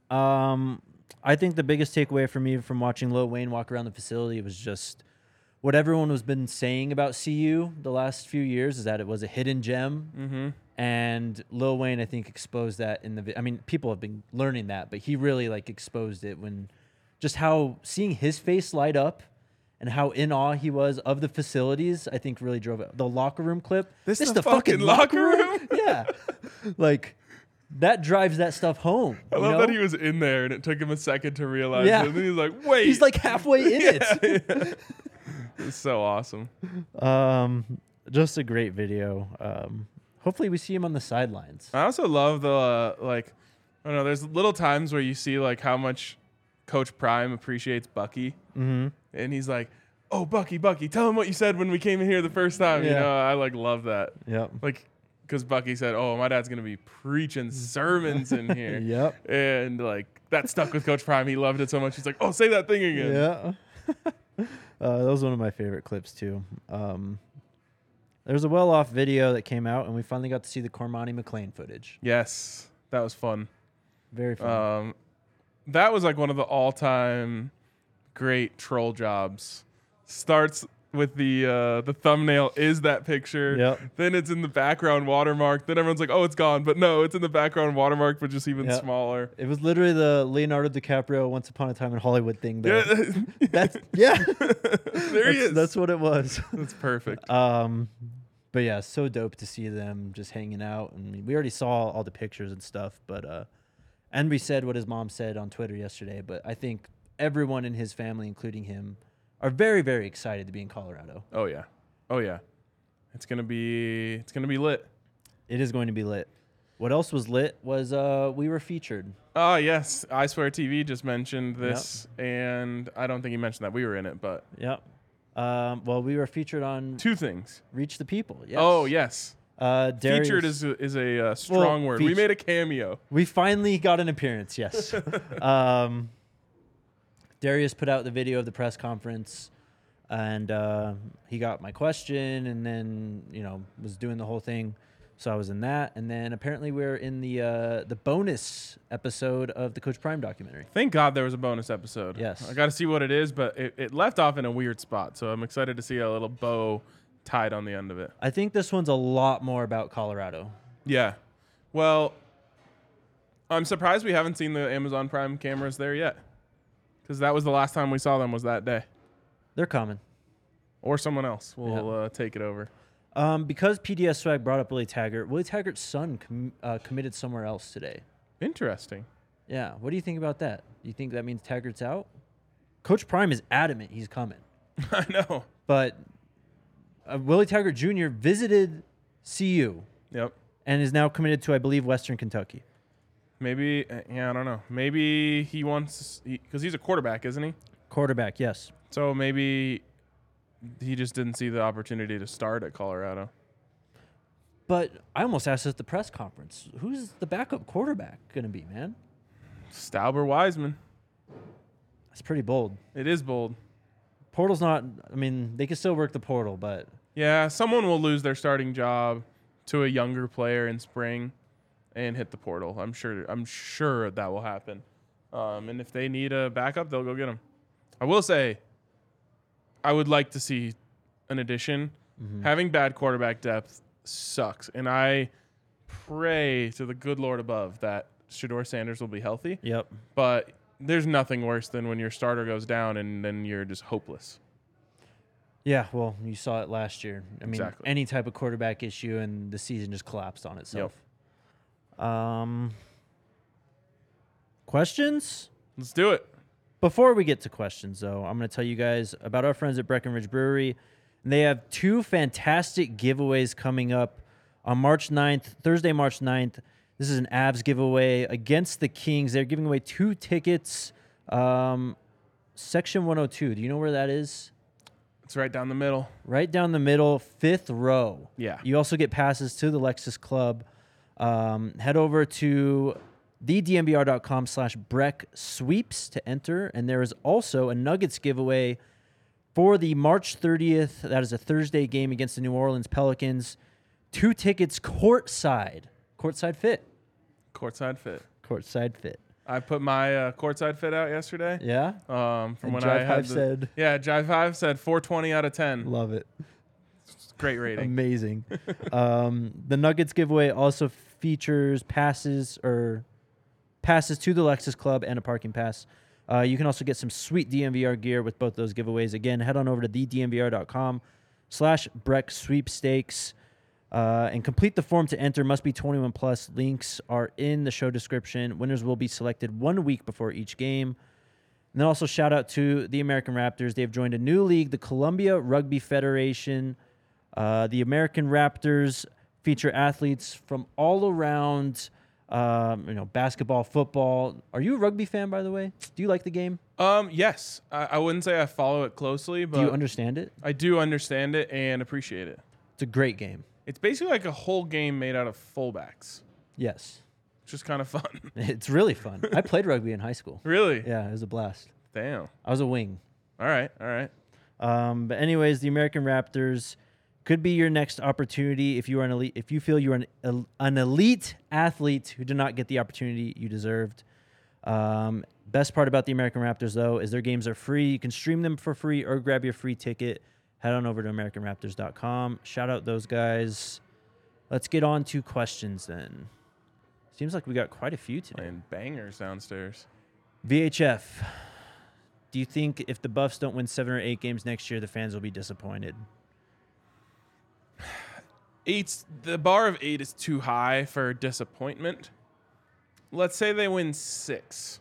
Um, I think the biggest takeaway for me from watching Lil Wayne walk around the facility was just what everyone has been saying about C U the last few years is that it was a hidden gem. mm-hmm. And Lil Wayne, I think, exposed that in the. vi- I mean, people have been learning that, but he really like exposed it when, just how seeing his face light up, and how in awe he was of the facilities. I think really drove it. The locker room clip. This is the fucking locker room? Yeah, like that drives that stuff home. I you love know? that he was in there and it took him a second to realize Yeah. it. And then he's like, wait. He's like halfway in it. It's so awesome. Um, just a great video. Um, hopefully we see him on the sidelines. I also love the, uh, like, I don't know, there's little times where you see, like, how much Coach Prime appreciates Bucky. Mm-hmm. And he's like, oh, Bucky, Bucky, tell him what you said when we came in here the first time. You Yeah. know, I, like, love that. Yep. Like, because Bucky said, oh, my dad's going to be preaching sermons in here. Yep. And, like, that stuck with Coach Prime. He loved it so much. He's like, oh, say that thing again. Yeah. uh, that was one of my favorite clips too. Um, there's a well-off video that came out, and we finally got to see the Cormani McLean footage. Yes, that was fun. Very fun. Um, that was like one of the all-time great troll jobs. Starts with the uh, the thumbnail is that picture. Yep. Then it's in the background watermark. Then everyone's like, oh, it's gone. But no, it's in the background watermark, but just even Yep. smaller. It was literally the Leonardo DiCaprio Once Upon a Time in Hollywood thing. There. Yeah. That's yeah. There that's, he is. That's what it was. That's perfect. Um, but yeah, so dope to see them just hanging out. I mean, we already saw all the pictures and stuff, but uh, and we said what his mom said on Twitter yesterday. But I think everyone in his family, including him, are very, very excited to be in Colorado. Oh yeah. Oh yeah. It's gonna be it's gonna be lit. It is going to be lit. What else was lit was uh, we were featured. Oh yes, I Swear T V just mentioned this, and I don't think he mentioned that we were in it, but Yep. Um, well, we were featured on Two things. Reach the People. Yes. Oh, yes. Uh, Darius, Featured is a, is a uh, strong Well, word. We feature- made a cameo. We finally got an appearance, yes. um, Darius put out the video of the press conference, and uh, he got my question, and then, you know, was doing the whole thing. So I was in that, and then apparently we're in the uh, the bonus episode of the Coach Prime documentary. Thank God there was a bonus episode. Yes. I got to see what it is, but it, it left off in a weird spot, so I'm excited to see a little bow tied on the end of it. I think this one's a lot more about Colorado. Yeah. Well, I'm surprised we haven't seen the Amazon Prime cameras there yet, because that was the last time we saw them was that day. They're coming. Or someone else will Yeah. uh, take it over. Um, because P D S Swag brought up Willie Taggart, Willie Taggart's son com- uh, committed somewhere else today. Interesting. Yeah. What do you think about that? Do you think that means Taggart's out? Coach Prime is adamant he's coming. I know. But uh, Willie Taggart Junior visited C U Yep. and is now committed to, I believe, Western Kentucky. Maybe, uh, yeah, I don't know. Maybe he wants, because he, he's a quarterback, isn't he? Quarterback, yes. So maybe he just didn't see the opportunity to start at Colorado. But I almost asked at the press conference, who's the backup quarterback going to be, man? Stauber Wiseman. That's pretty bold. It is bold. Portal's not, I mean, they can still work the portal, but Yeah, someone will lose their starting job to a younger player in spring and hit the portal. I'm sure I'm sure that will happen. Um, and if they need a backup, they'll go get him. I will say, I would like to see an addition. Mm-hmm. Having bad quarterback depth sucks. And I pray to the good Lord above that Shedeur Sanders will be healthy. yep. But there's nothing worse than when your starter goes down and then you're just hopeless. Yeah, well, you saw it last year. I mean, Exactly. any type of quarterback issue and the season just collapsed on itself. Um, questions? Let's do it. Before we get to questions, though, I'm going to tell you guys about our friends at Breckenridge Brewery. And they have two fantastic giveaways coming up on March ninth, Thursday, March ninth. This is an Avs giveaway against the Kings. They're giving away two tickets. Um, Section one oh two. Do you know where that is? It's right down the middle. Right down the middle, fifth row. Yeah. You also get passes to the Lexus Club. Um, head over to thednvr.com slash Breck Sweeps to enter. And there is also a Nuggets giveaway for the March thirtieth. That is a Thursday game against the New Orleans Pelicans. Two tickets courtside. Courtside fit. Courtside fit. Courtside fit. I put my uh, courtside fit out yesterday. Yeah? Um, from And when Drive I Five had the, said- yeah, Drive Five said four twenty out of ten. Love it. Great rating. Amazing. um, the Nuggets giveaway also features passes or passes to the Lexus Club and a parking pass. Uh, you can also get some sweet D N V R gear with both those giveaways. Again, head on over to thednvr.com slash Breck Sweepstakes uh, and complete the form to enter. Must be twenty-one plus. Links are in the show description. Winners will be selected one week before each game. And then also shout out to the American Raptors. They have joined a new league, the Columbia Rugby Federation. Uh, the American Raptors feature athletes from all around, um, you know, basketball, football. Are you a rugby fan, by the way? Do you like the game? Um, yes, I, I wouldn't say I follow it closely, but Do you understand it? I do understand it and appreciate it. It's a great game. It's basically like a whole game made out of fullbacks. Yes. It's just kind of fun. It's really fun. I played rugby in high school. Really? Yeah, it was a blast. Damn. I was a wing. All right. All right. Um, but anyways, the American Raptors could be your next opportunity if you are an elite. If you feel you're an el- an elite athlete who did not get the opportunity you deserved. Um, best part about the American Raptors, though, is their games are free. You can stream them for free or grab your free ticket. Head on over to american raptors dot com. Shout out those guys. Let's get on to questions then. Seems like we got quite a few today. Playing bangers downstairs. V H F. Do you think if the Buffs don't win seven or eight games next year, the fans will be disappointed? Eight's the bar of eight is too high for disappointment. Let's say they win six.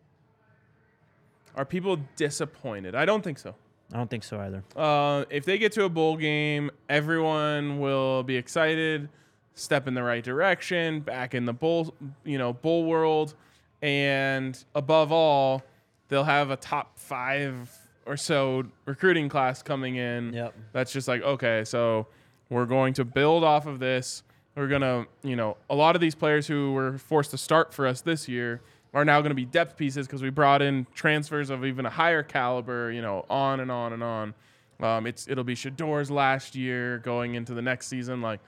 Are people disappointed? I don't think so. I don't think so either. Uh, if they get to a bowl game, everyone will be excited, step in the right direction, back in the bowl, you know, bowl world, and above all, they'll have a top five or so recruiting class coming in. Yep. That's just like, okay, so we're going to build off of this. We're going to, you know, a lot of these players who were forced to start for us this year are now going to be depth pieces because we brought in transfers of even a higher caliber, you know, on and on and on. Um, it's It'll be Shador's last year going into the next season. Like,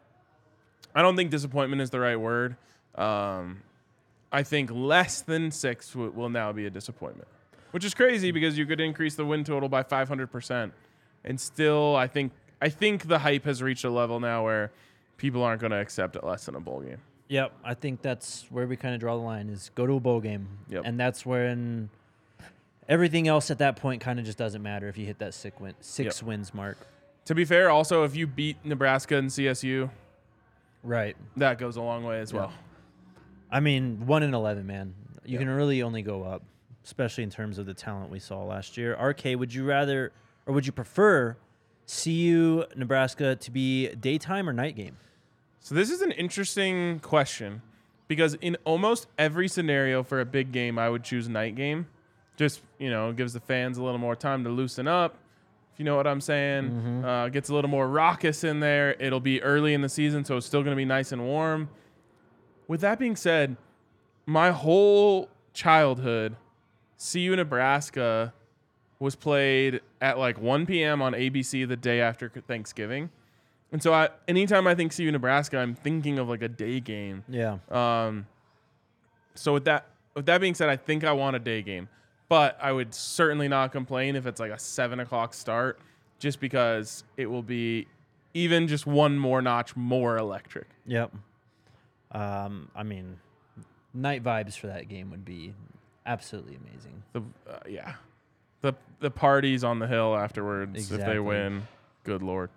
I don't think disappointment is the right word. Um, I think less than six w- will now be a disappointment, which is crazy because you could increase the win total by five hundred percent. And still, I think I think the hype has reached a level now where people aren't going to accept it less than a bowl game. Yep, I think that's where we kind of draw the line is go to a bowl game. Yep. And that's when everything else at that point kind of just doesn't matter if you hit that six, win, six Yep. wins mark. To be fair, also, if you beat Nebraska and C S U, Right. that goes a long way as well. I mean, one in eleven, man. You Yeah. can really only go up, especially in terms of the talent we saw last year. R K, would you rather or would you prefer C U Nebraska to be daytime or night game? So this is an interesting question because in almost every scenario for a big game, I would choose night game. Just, you know, gives the fans a little more time to loosen up, if you know what I'm saying. Mm-hmm. Uh, gets a little more raucous in there. It'll be early in the season, so it's still going to be nice and warm. With that being said, my whole childhood, C U Nebraska was played at like one p.m. on A B C the day after Thanksgiving. And so I, anytime I think C U Nebraska, I'm thinking of like a day game. Yeah. Um, so with that, with that being said, I think I want a day game, but I would certainly not complain if it's like a seven o'clock start, just because it will be even just one more notch more electric. Yep. Um, I mean, night vibes for that game would be absolutely amazing. The uh, yeah, the the parties on the hill afterwards if Exactly. they win. Good Lord.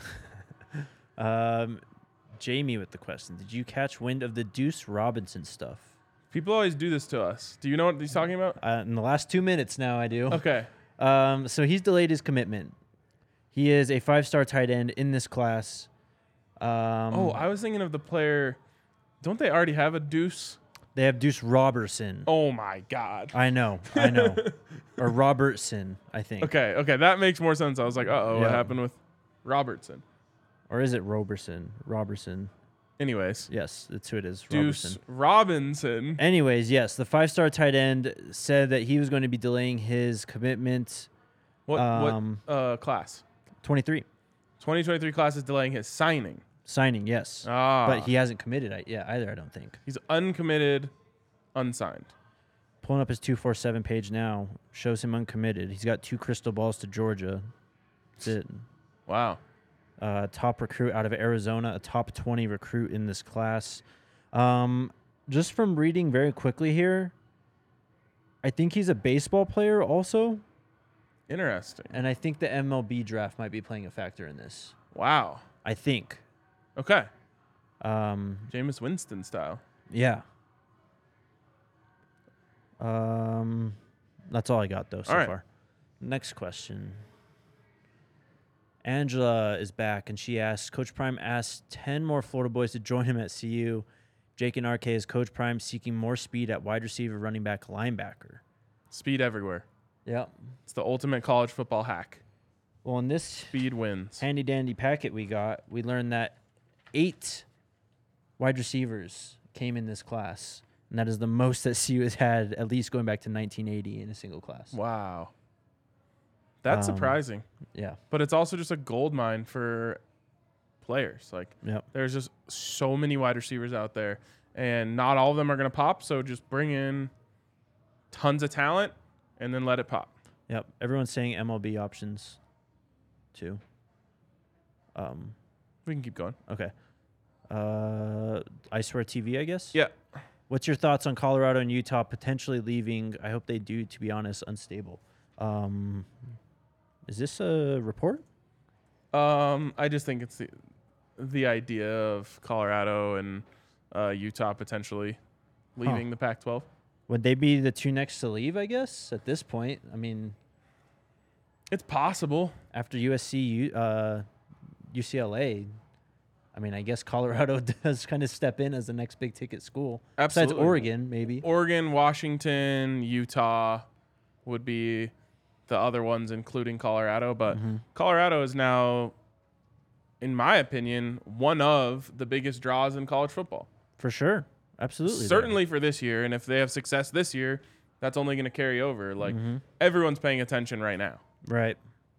Um, Jamie with the question: did you catch wind of the Deuce Robinson stuff? People always do this to us. Do you know what he's talking about? Uh, in the last two minutes now, I do. Okay. Um, so he's delayed his commitment. He is a five-star tight end in this class. Um, Oh, I was thinking of the player. Don't they already have a Deuce? they have Deuce Robertson. Oh my God. I know, I know, or Robertson, I think. Okay, okay, that makes more sense. I was like, uh oh, what Yeah. happened with Robertson? Or is it Roberson? Robertson. Anyways, Yes, that's who it is. Deuce Roberson. Robinson. Anyways, yes, the five-star tight end said that he was going to be delaying his commitment. What Um, what uh, class? twenty-three twenty twenty-three class is delaying his signing. signing, yes, Ah, but he hasn't committed I- yet either. I don't think. he's uncommitted, unsigned. Pulling up his two forty-seven page now shows him uncommitted. He's got two crystal balls to Georgia. That's it. Wow. Uh, top recruit out of Arizona, a top twenty recruit in this class. Um, just from reading very quickly here, I think he's a baseball player also, Interesting. and I think the M L B draft might be playing a factor in this. Wow. I think. Okay. Um, Jameis Winston style. yeah. Um, that's all I got though so All right. far. Next question. Angela is back, and she asks, Coach Prime asked ten more Florida boys to join him at C U. Jake and R K is Coach Prime seeking more speed at wide receiver, running back, linebacker. Speed everywhere. Yep. It's the ultimate college football hack. Well, in this Speed wins. handy dandy packet we got, we learned that eight wide receivers came in this class, and that is the most that C U has had, at least going back to nineteen eighty in a single class. Wow. That's Um, surprising. Yeah. But it's also just a gold mine for players. Like, Yep. there's just so many wide receivers out there, and not all of them are going to pop. So just bring in tons of talent and then let it pop. Yep. Everyone's saying M L B options, too. Um. We can keep going. Okay. Uh, I swear T V, I guess. Yeah. What's your thoughts on Colorado and Utah potentially leaving? I hope they do. To be honest, unstable. Um, is this a report? Um, I just think it's the the idea of Colorado and uh, Utah potentially leaving the Pac twelve. Would they be the two next to leave? I guess at this point. I mean, It's possible. after U S C, U, uh, U C L A. I mean, I guess Colorado does kind of step in as the next big ticket school. Absolutely. Besides Oregon, maybe. Oregon, Washington, Utah would be the other ones, including Colorado. But Mm-hmm. Colorado is now, in my opinion, one of the biggest draws in college football. For sure. Absolutely. Certainly for this year. And if they have success this year, that's only going to carry over. Like, everyone's paying attention right now. Right.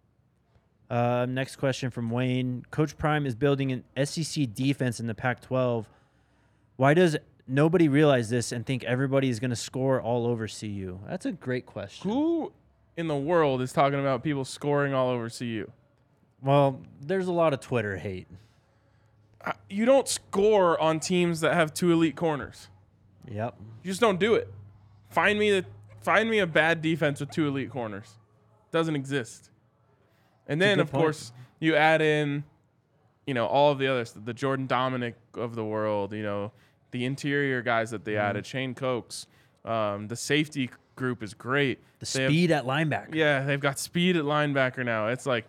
Uh, next question from Wayne. Coach Prime is building an S E C defense in the Pac twelve. Why does nobody realize this and think everybody is going to score all over C U? That's a great question. Who in the world is talking about people scoring all over C U? Well, there's a lot of Twitter hate. Uh, You don't score on teams that have two elite corners. Yep. You just don't do it. Find me the find me a bad defense with two elite corners. Doesn't exist. And then, good of point. course, you add in, you know, all of the others, the Jordan Dominic of the world, you know, the interior guys that they Mm-hmm. added, Shane Cokes. Um, the safety group is great. The They have- speed at linebacker. yeah, they've got speed at linebacker now. It's like,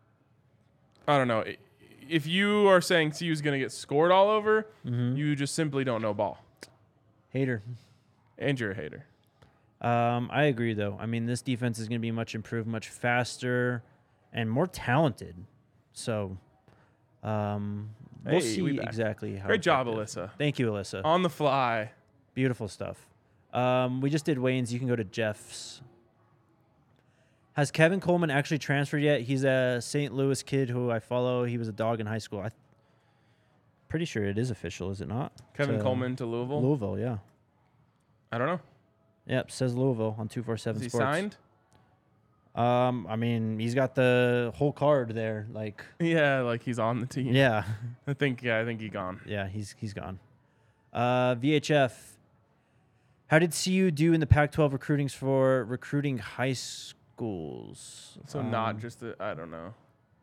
I don't know. I- If you are saying C U is going to get scored all over, Mm-hmm. you just simply don't know ball. Hater. And you're a hater. Um, I agree, though. I mean, this defense is going to be much improved, much faster, and more talented. So, um, we'll Hey, see we back. exactly how. Great job, effective. Alyssa. Thank you, Alyssa. On the fly. Beautiful stuff. Um, we just did Wayne's. You can go to Jeff's. Has Kevin Coleman actually transferred yet? He's a Saint Louis kid who I follow. He was a dog in high school. I'm pretty sure it is official, is it not? Kevin To Coleman to Louisville? Louisville, yeah. I don't know. Yep, says Louisville on two forty-seven Is he Sports. signed? Um, I mean, he's got the whole card there. Like, Yeah, like he's on the team. yeah, I think, yeah, I think he gone. yeah, he's he's gone. Uh, V H F. How did C U do in the Pac twelve recruitings for recruiting high schools? So Um, not just the, I don't know.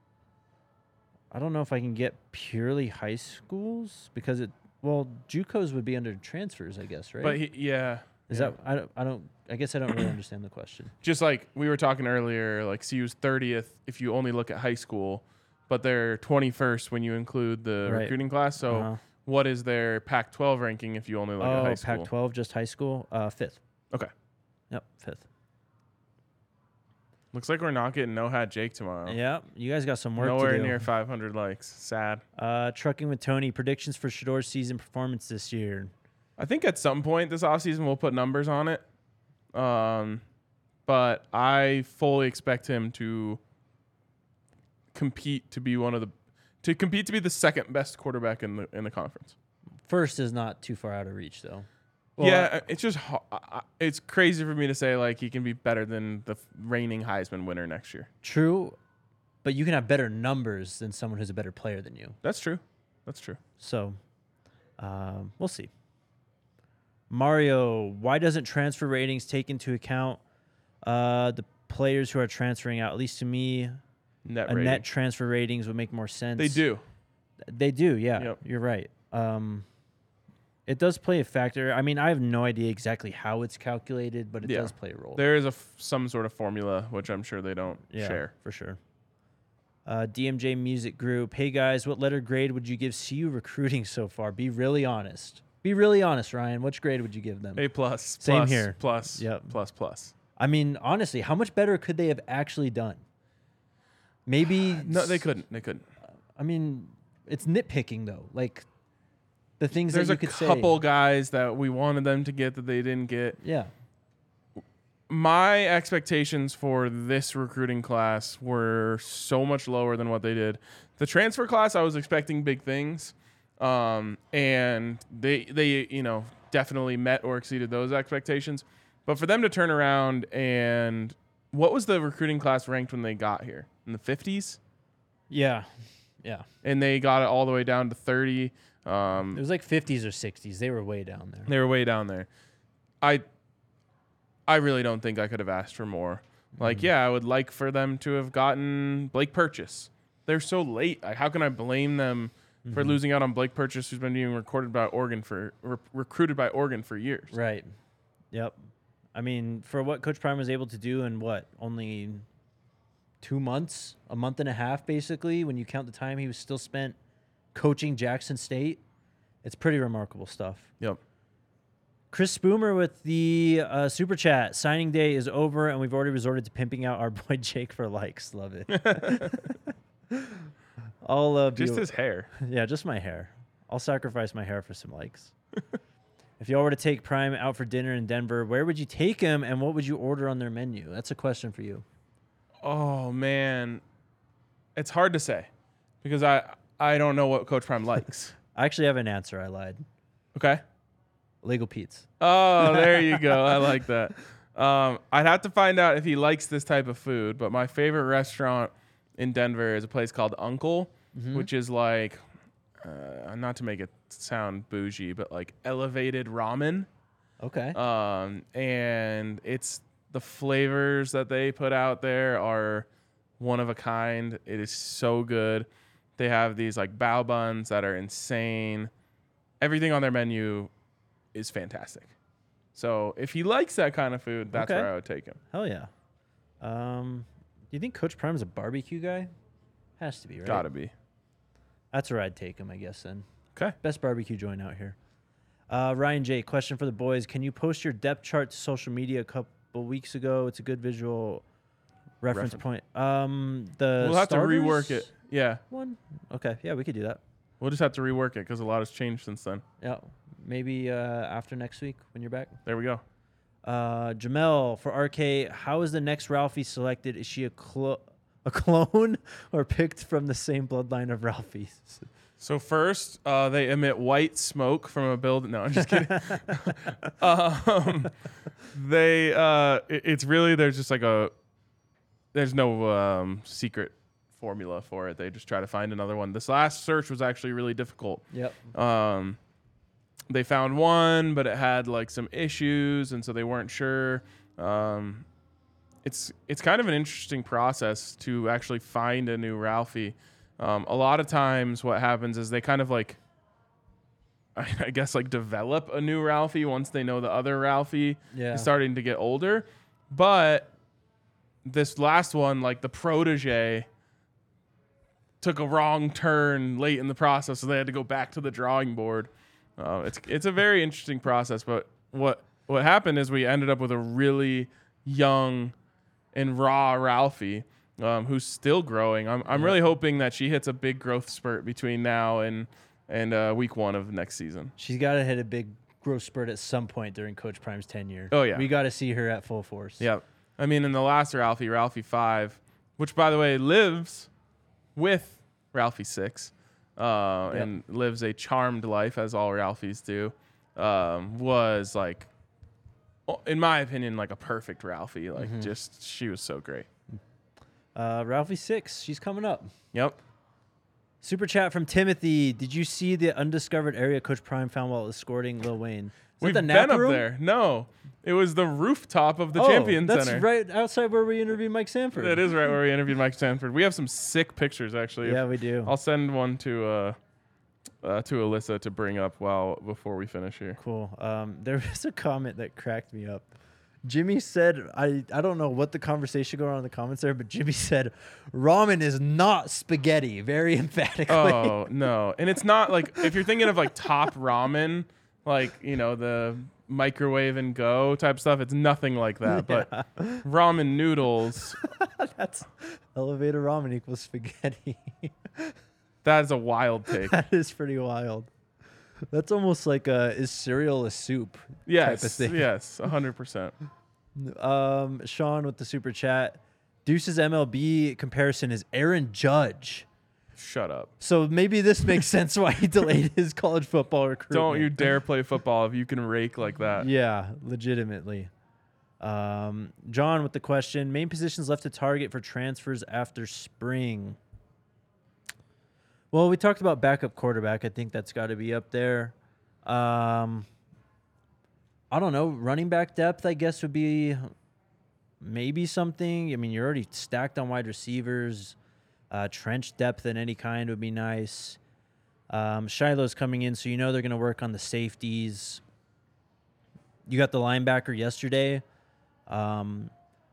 I don't know if I can get purely high schools because it. Well, JUCOs would be under transfers, I guess, right? But he, yeah. Is yeah. that I don't I don't I guess I don't really understand the question. Just like we were talking earlier, like C U's thirtieth if you only look at high school, but they're twenty-first when you include the Right. recruiting class. So Uh-huh. what is their Pac twelve ranking if you only look at Oh, high school? Pac twelve, just high school. Uh, fifth. Okay. Yep, fifth. Looks like we're not getting No Hat Jake tomorrow. Yeah, you guys got some work Nowhere to do. near five hundred likes. Sad. Uh, Trucking with Tony. Predictions for Shador's season performance this year. I think at some point this offseason we'll put numbers on it. Um, but I fully expect him to compete to be one of the to compete to be the second best quarterback in the in the conference. First is not too far out of reach, though. yeah, it's just ho- I- I- it's crazy for me to say like he can be better than the reigning Heisman winner next year. True, but you can have better numbers than someone who's a better player than you. That's true. That's true. So, um, we'll see. Mario, why doesn't transfer ratings take into account uh, the players who are transferring out? At least to me, Net a rating. net transfer ratings would make more sense. They do. They do, yeah. Yep. You're right. Um, it does play a factor. I mean, I have no idea exactly how it's calculated, but it Yeah. does play a role. There is a f- some sort of formula which I'm sure they don't yeah, share. for sure. Uh, D M J Music Group. Hey guys, what letter grade would you give C U recruiting so far? Be really honest. Be really honest, Ryan. Which grade would you give them? A plus. Same plus, here. Plus. Yep. Plus plus. I mean, honestly, how much better could they have actually done? Maybe No, they couldn't. They couldn't. I mean, it's nitpicking though. Like the things There's that you a could couple say. guys that we wanted them to get that they didn't get. Yeah. My expectations for this recruiting class were so much lower than what they did. The transfer class, I was expecting big things, um, and they they you know definitely met or exceeded those expectations. But for them to turn around and what was the recruiting class ranked when they got here in the fifties, Yeah. Yeah. and they got it all the way down to thirty. Um, It was like fifties or sixties. They were way down there. They were way down there. I I really don't think I could have asked for more. Like, yeah, I would like for them to have gotten Blake Purchase. They're so late. Like, how can I blame them for losing out on Blake Purchase, who's been being recorded by Oregon for re- recruited by Oregon for years? Right. Yep. I mean, for what Coach Prime was able to do in what, only two months, a month and a half, basically, when you count the time he was still spent coaching Jackson State, it's pretty remarkable stuff. Yep. Chris Spoomer with the uh, super chat. Signing day is over, and we've already resorted to pimping out our boy Jake for likes. Love it. I'll uh, Just be, his hair. Yeah, just my hair. I'll sacrifice my hair for some likes. If y'all were to take Prime out for dinner in Denver, where would you take him, and what would you order on their menu? That's a question for you. Oh man, it's hard to say because I I don't know what Coach Prime likes. I actually have an answer. I lied. Okay. Lego Pete's. Oh, there you go. I like that. Um, I'd have to find out if he likes this type of food, but my favorite restaurant in Denver is a place called Uncle, Mm-hmm. which is like, uh, not to make it sound bougie, but like elevated ramen. Okay. Um, and it's the flavors that they put out there are one of a kind. It is so good. They have these like bao buns that are insane. Everything on their menu is fantastic. So if he likes that kind of food, that's Okay. where I would take him. Hell yeah. Um, do you think Coach Prime's a barbecue guy? Has to be, right? Gotta be. That's where I'd take him, I guess, then. Okay. Best barbecue joint out here. Uh, Ryan J, question for the boys. Can you post your depth chart to social media a couple weeks ago? It's a good visual reference Reference. point. Um, the We'll have to starters rework it. Yeah. One? Okay. Yeah, we could do that. We'll just have to rework it because a lot has changed since then. Yeah. Maybe uh, after next week when you're back. There we go. Uh, Jamel for R K, how is the next Ralphie selected? Is she a clo- a clone or picked from the same bloodline of Ralphie's? So first, uh, they emit white smoke from a building. No, I'm just kidding. um, they, uh, it- it's really there's just like a there's no um, secret formula for it. They just try to find another one. This last search was actually really difficult. Yep. Um, they found one, but it had like some issues, and so they weren't sure. Um, it's it's kind of an interesting process to actually find a new Ralphie. Um, a lot of times, what happens is they kind of like, I, I guess, like develop a new Ralphie once they know the other Ralphie Yeah. is starting to get older. But this last one, like the protege, took a wrong turn late in the process, so they had to go back to the drawing board. Uh, it's it's a very interesting process, but what what happened is we ended up with a really young and raw Ralphie, um, who's still growing. I'm I'm really hoping that she hits a big growth spurt between now and and uh, week one of next season. She's got to hit a big growth spurt at some point during Coach Prime's tenure. Oh, yeah. We got to see her at full force. Yeah, I mean in the last Ralphie, Ralphie five, which by the way lives with Ralphie six. Uh, Yep. and lives a charmed life as all Ralphies do, um, was like, in my opinion, like a perfect Ralphie. Like Mm-hmm. just, she was so great. Uh, Ralphie six, she's coming up. Yep. Super chat from Timothy. Did you see the undiscovered area Coach Prime found while escorting Lil Wayne? Is that We've the been nap up room? there. No, it was the rooftop of the Oh, Champion that's Center. right outside where we interviewed Mike Sanford. That is right where we interviewed Mike Stanford. We have some sick pictures actually. Yeah, we do. I'll send one to uh, uh, to Alyssa to bring up while before we finish here. Cool. Um, there was a comment that cracked me up. Jimmy said, I, I don't know what the conversation going on in the comments there, but Jimmy said, ramen is not spaghetti, very emphatically. Oh no, and it's not like if you're thinking of like top ramen, like you know the microwave and go type stuff. It's nothing like that. But ramen noodles, That's elevator ramen equals spaghetti. that is a wild take. That is pretty wild. That's almost like a, is cereal a soup type of Yes, thing. yes, a hundred percent. Um, Sean with the super chat. Deuce's M L B comparison is Aaron Judge. Shut up! So maybe this makes sense why he delayed his college football recruitment. Don't you dare play football if you can rake like that. Yeah, legitimately. Um, John with the question: main positions left to target for transfers after spring. Well, we talked about backup quarterback. I think that's got to be up there. Um, I don't know. Running back depth, I guess, would be maybe something. I mean, you're already stacked on wide receivers. Uh, trench depth in any kind would be nice. Um, Shiloh's coming in, so you know they're going to work on the safeties. You got the linebacker yesterday. Um,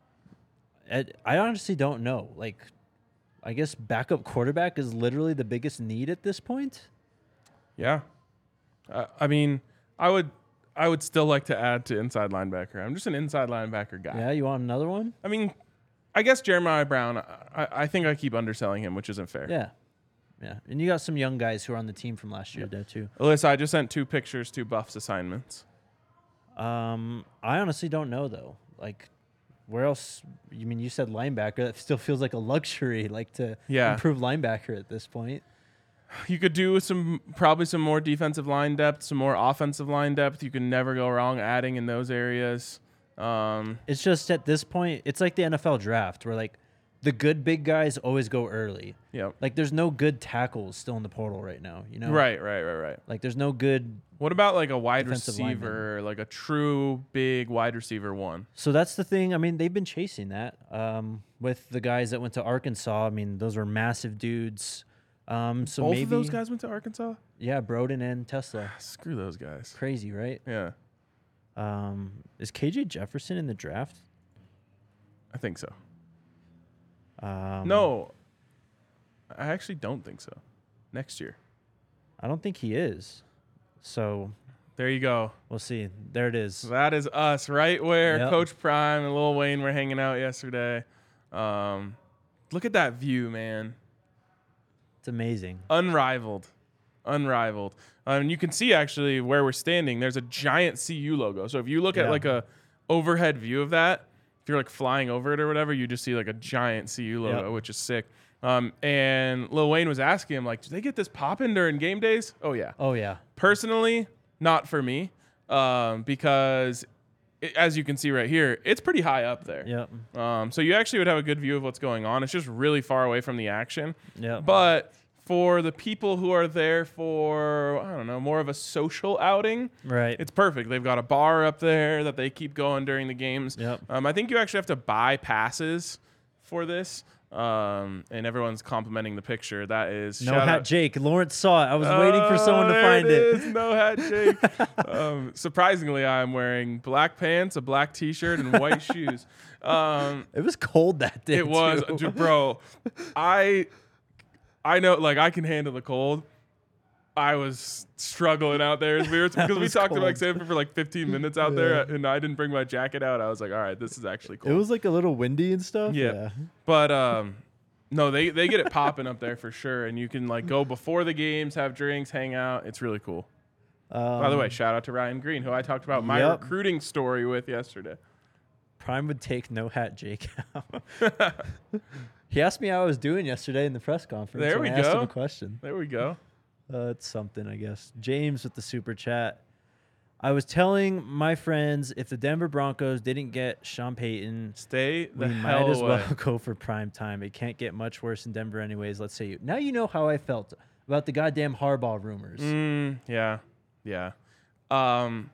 Ed, I honestly don't know. Like, I guess backup quarterback is literally the biggest need at this point. Yeah, uh, I mean, I would, I would still like to add to inside linebacker. I'm just an inside linebacker guy. Yeah, you want another one? I mean, I guess Jeremiah Brown, I, I think I keep underselling him, which isn't fair. Yeah. Yeah. And you got some young guys who are on the team from last year there too. Alyssa, I just sent two pictures to Buffs assignments. Um, I honestly don't know though. Like, where else? You mean you said linebacker? That still feels like a luxury, like to Yeah. improve linebacker at this point. You could do some probably some more defensive line depth, some more offensive line depth. You can never go wrong adding in those areas. Um, It's just at this point, it's like the N F L draft where like the good big guys always go early. yeah. Like there's no good tackles still in the portal right now. You know, Right, right, right, right. Like there's no good. What about like a wide Defensive receiver, like a true big wide receiver one? So that's the thing. I mean, they've been chasing that um, with the guys that went to Arkansas. I mean, those were massive dudes. Um, so Both maybe of those guys went to Arkansas? yeah, Broden and Tesla. Screw those guys. Crazy, right? Yeah, Um, is K J Jefferson in the draft? I think so. Um, No, I actually don't think so. Next year. I don't think he is. So There you go. we'll see. There it is. That is us, right where Yep. Coach Prime and Lil Wayne were hanging out yesterday. Um, look at that view, man. It's amazing. Unrivaled. Unrivaled. Um, you can see actually where we're standing. There's a giant C U logo. So if you look Yeah. at like a overhead view of that, if you're like flying over it or whatever, you just see like a giant C U logo, Yep. which is sick. Um, and Lil Wayne was asking him like, do they get this popping during game days? Oh yeah. Oh yeah. Personally, not for me, um, because it, as you can see right here, it's pretty high up there. Yep. Um, so you actually would have a good view of what's going on. It's just really far away from the action. Yep. But for the people who are there for, I don't know, more of a social outing, Right. it's perfect. They've got a bar up there that they keep going during the games. Yep. Um, I think you actually have to buy passes for this. Um, and everyone's complimenting the picture. That is No shout hat out- Jake. Lawrence saw it. I was waiting for someone Oh, to there find it. is. No hat Jake. um, surprisingly, I'm wearing black pants, a black T-shirt, and white shoes. Um, It was cold that day. it was, too. dude, bro. I, I know, like I can handle the cold. I was struggling out there as we were because we was talked to Mike cold. Sanford for like fifteen minutes out there, and I didn't bring my jacket out. I was like, all right, this is actually cold. It was like a little windy and stuff. Yeah. But um, no, they they get it popping up there for sure, and you can like go before the games, have drinks, hang out. It's really cool. Um, By the way, shout out to Ryan Green, who I talked about my Yep. recruiting story with yesterday. Prime would take no hat Jake out. He asked me how I was doing yesterday in the press conference. There and we I asked him go. a question. There we go. Uh, it's something, I guess. James with the super chat. I was telling my friends if the Denver Broncos didn't get Sean Payton, Stay the we hell might as away. well go for prime time. It can't get much worse in Denver, anyways. Let's say you. Now you know how I felt about the goddamn Harbaugh rumors. Mm, yeah, yeah. Um,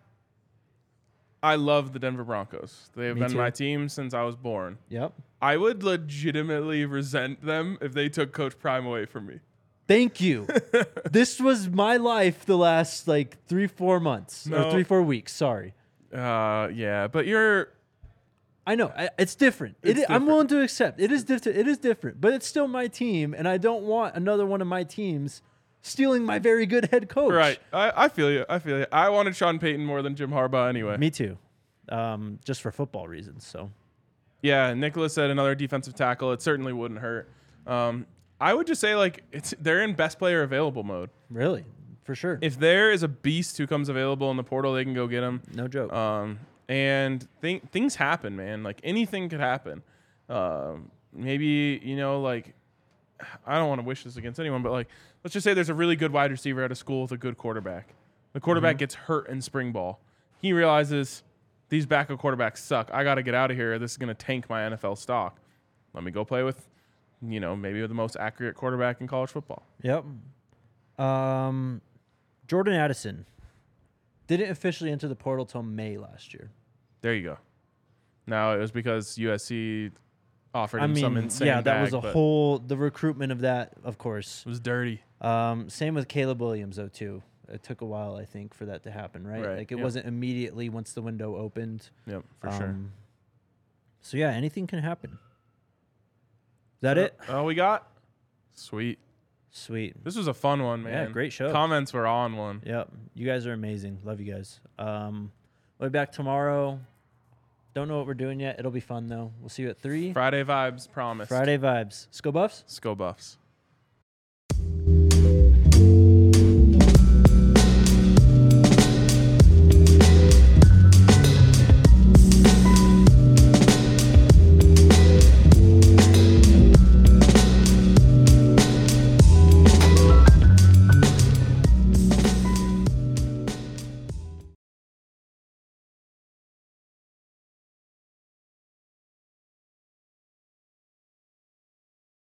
I love the Denver Broncos. They have Me been too. my team since I was born. Yep. I would legitimately resent them if they took Coach Prime away from me. Thank you. This was my life the last like three, four months No. or three, four weeks. Sorry. Uh, yeah, but you're I know I, it's different. It It's i- I'm different. willing to accept it is different. It is different, but it's still my team, and I don't want another one of my teams stealing my very good head coach. right. I, I feel you. I feel you. I wanted Sean Payton more than Jim Harbaugh anyway. Me too. Um, just for football reasons. So Yeah, Nicholas said another defensive tackle. It certainly wouldn't hurt. Um, I would just say like it's they're in best player available mode. really, for sure, If there is a beast who comes available in the portal, they can go get him. no joke. Um, and th- things happen, man. Like anything could happen. Um, maybe you know, like I don't want to wish this against anyone, but like let's just say there's a really good wide receiver at a school with a good quarterback. The quarterback Mm-hmm. gets hurt in spring ball. He realizes these backup quarterbacks suck. I got to get out of here. This is going to tank my N F L stock. Let me go play with, you know, maybe the most accurate quarterback in college football. Yep. Um, Jordan Addison didn't officially enter the portal till May last year. There you go. Now it was because U S C offered I him mean, some insane yeah, that bag, was a but whole the recruitment of that, of course. It was dirty. Um, same with Caleb Williams though too. It took a while, I think, for that to happen, right? Right, Like it yep. wasn't immediately once the window opened. Yep, for sure. Um, So yeah, anything can happen. Is that it? Oh, we got? Sweet. Sweet. This was a fun one, man. Yeah, great show. Comments were on one. Yep. You guys are amazing. Love you guys. Um, we'll be back tomorrow. Don't know what we're doing yet. It'll be fun, though. We'll see you at three. Friday vibes, promise. Friday vibes. Let's go Buffs. Let's go Buffs.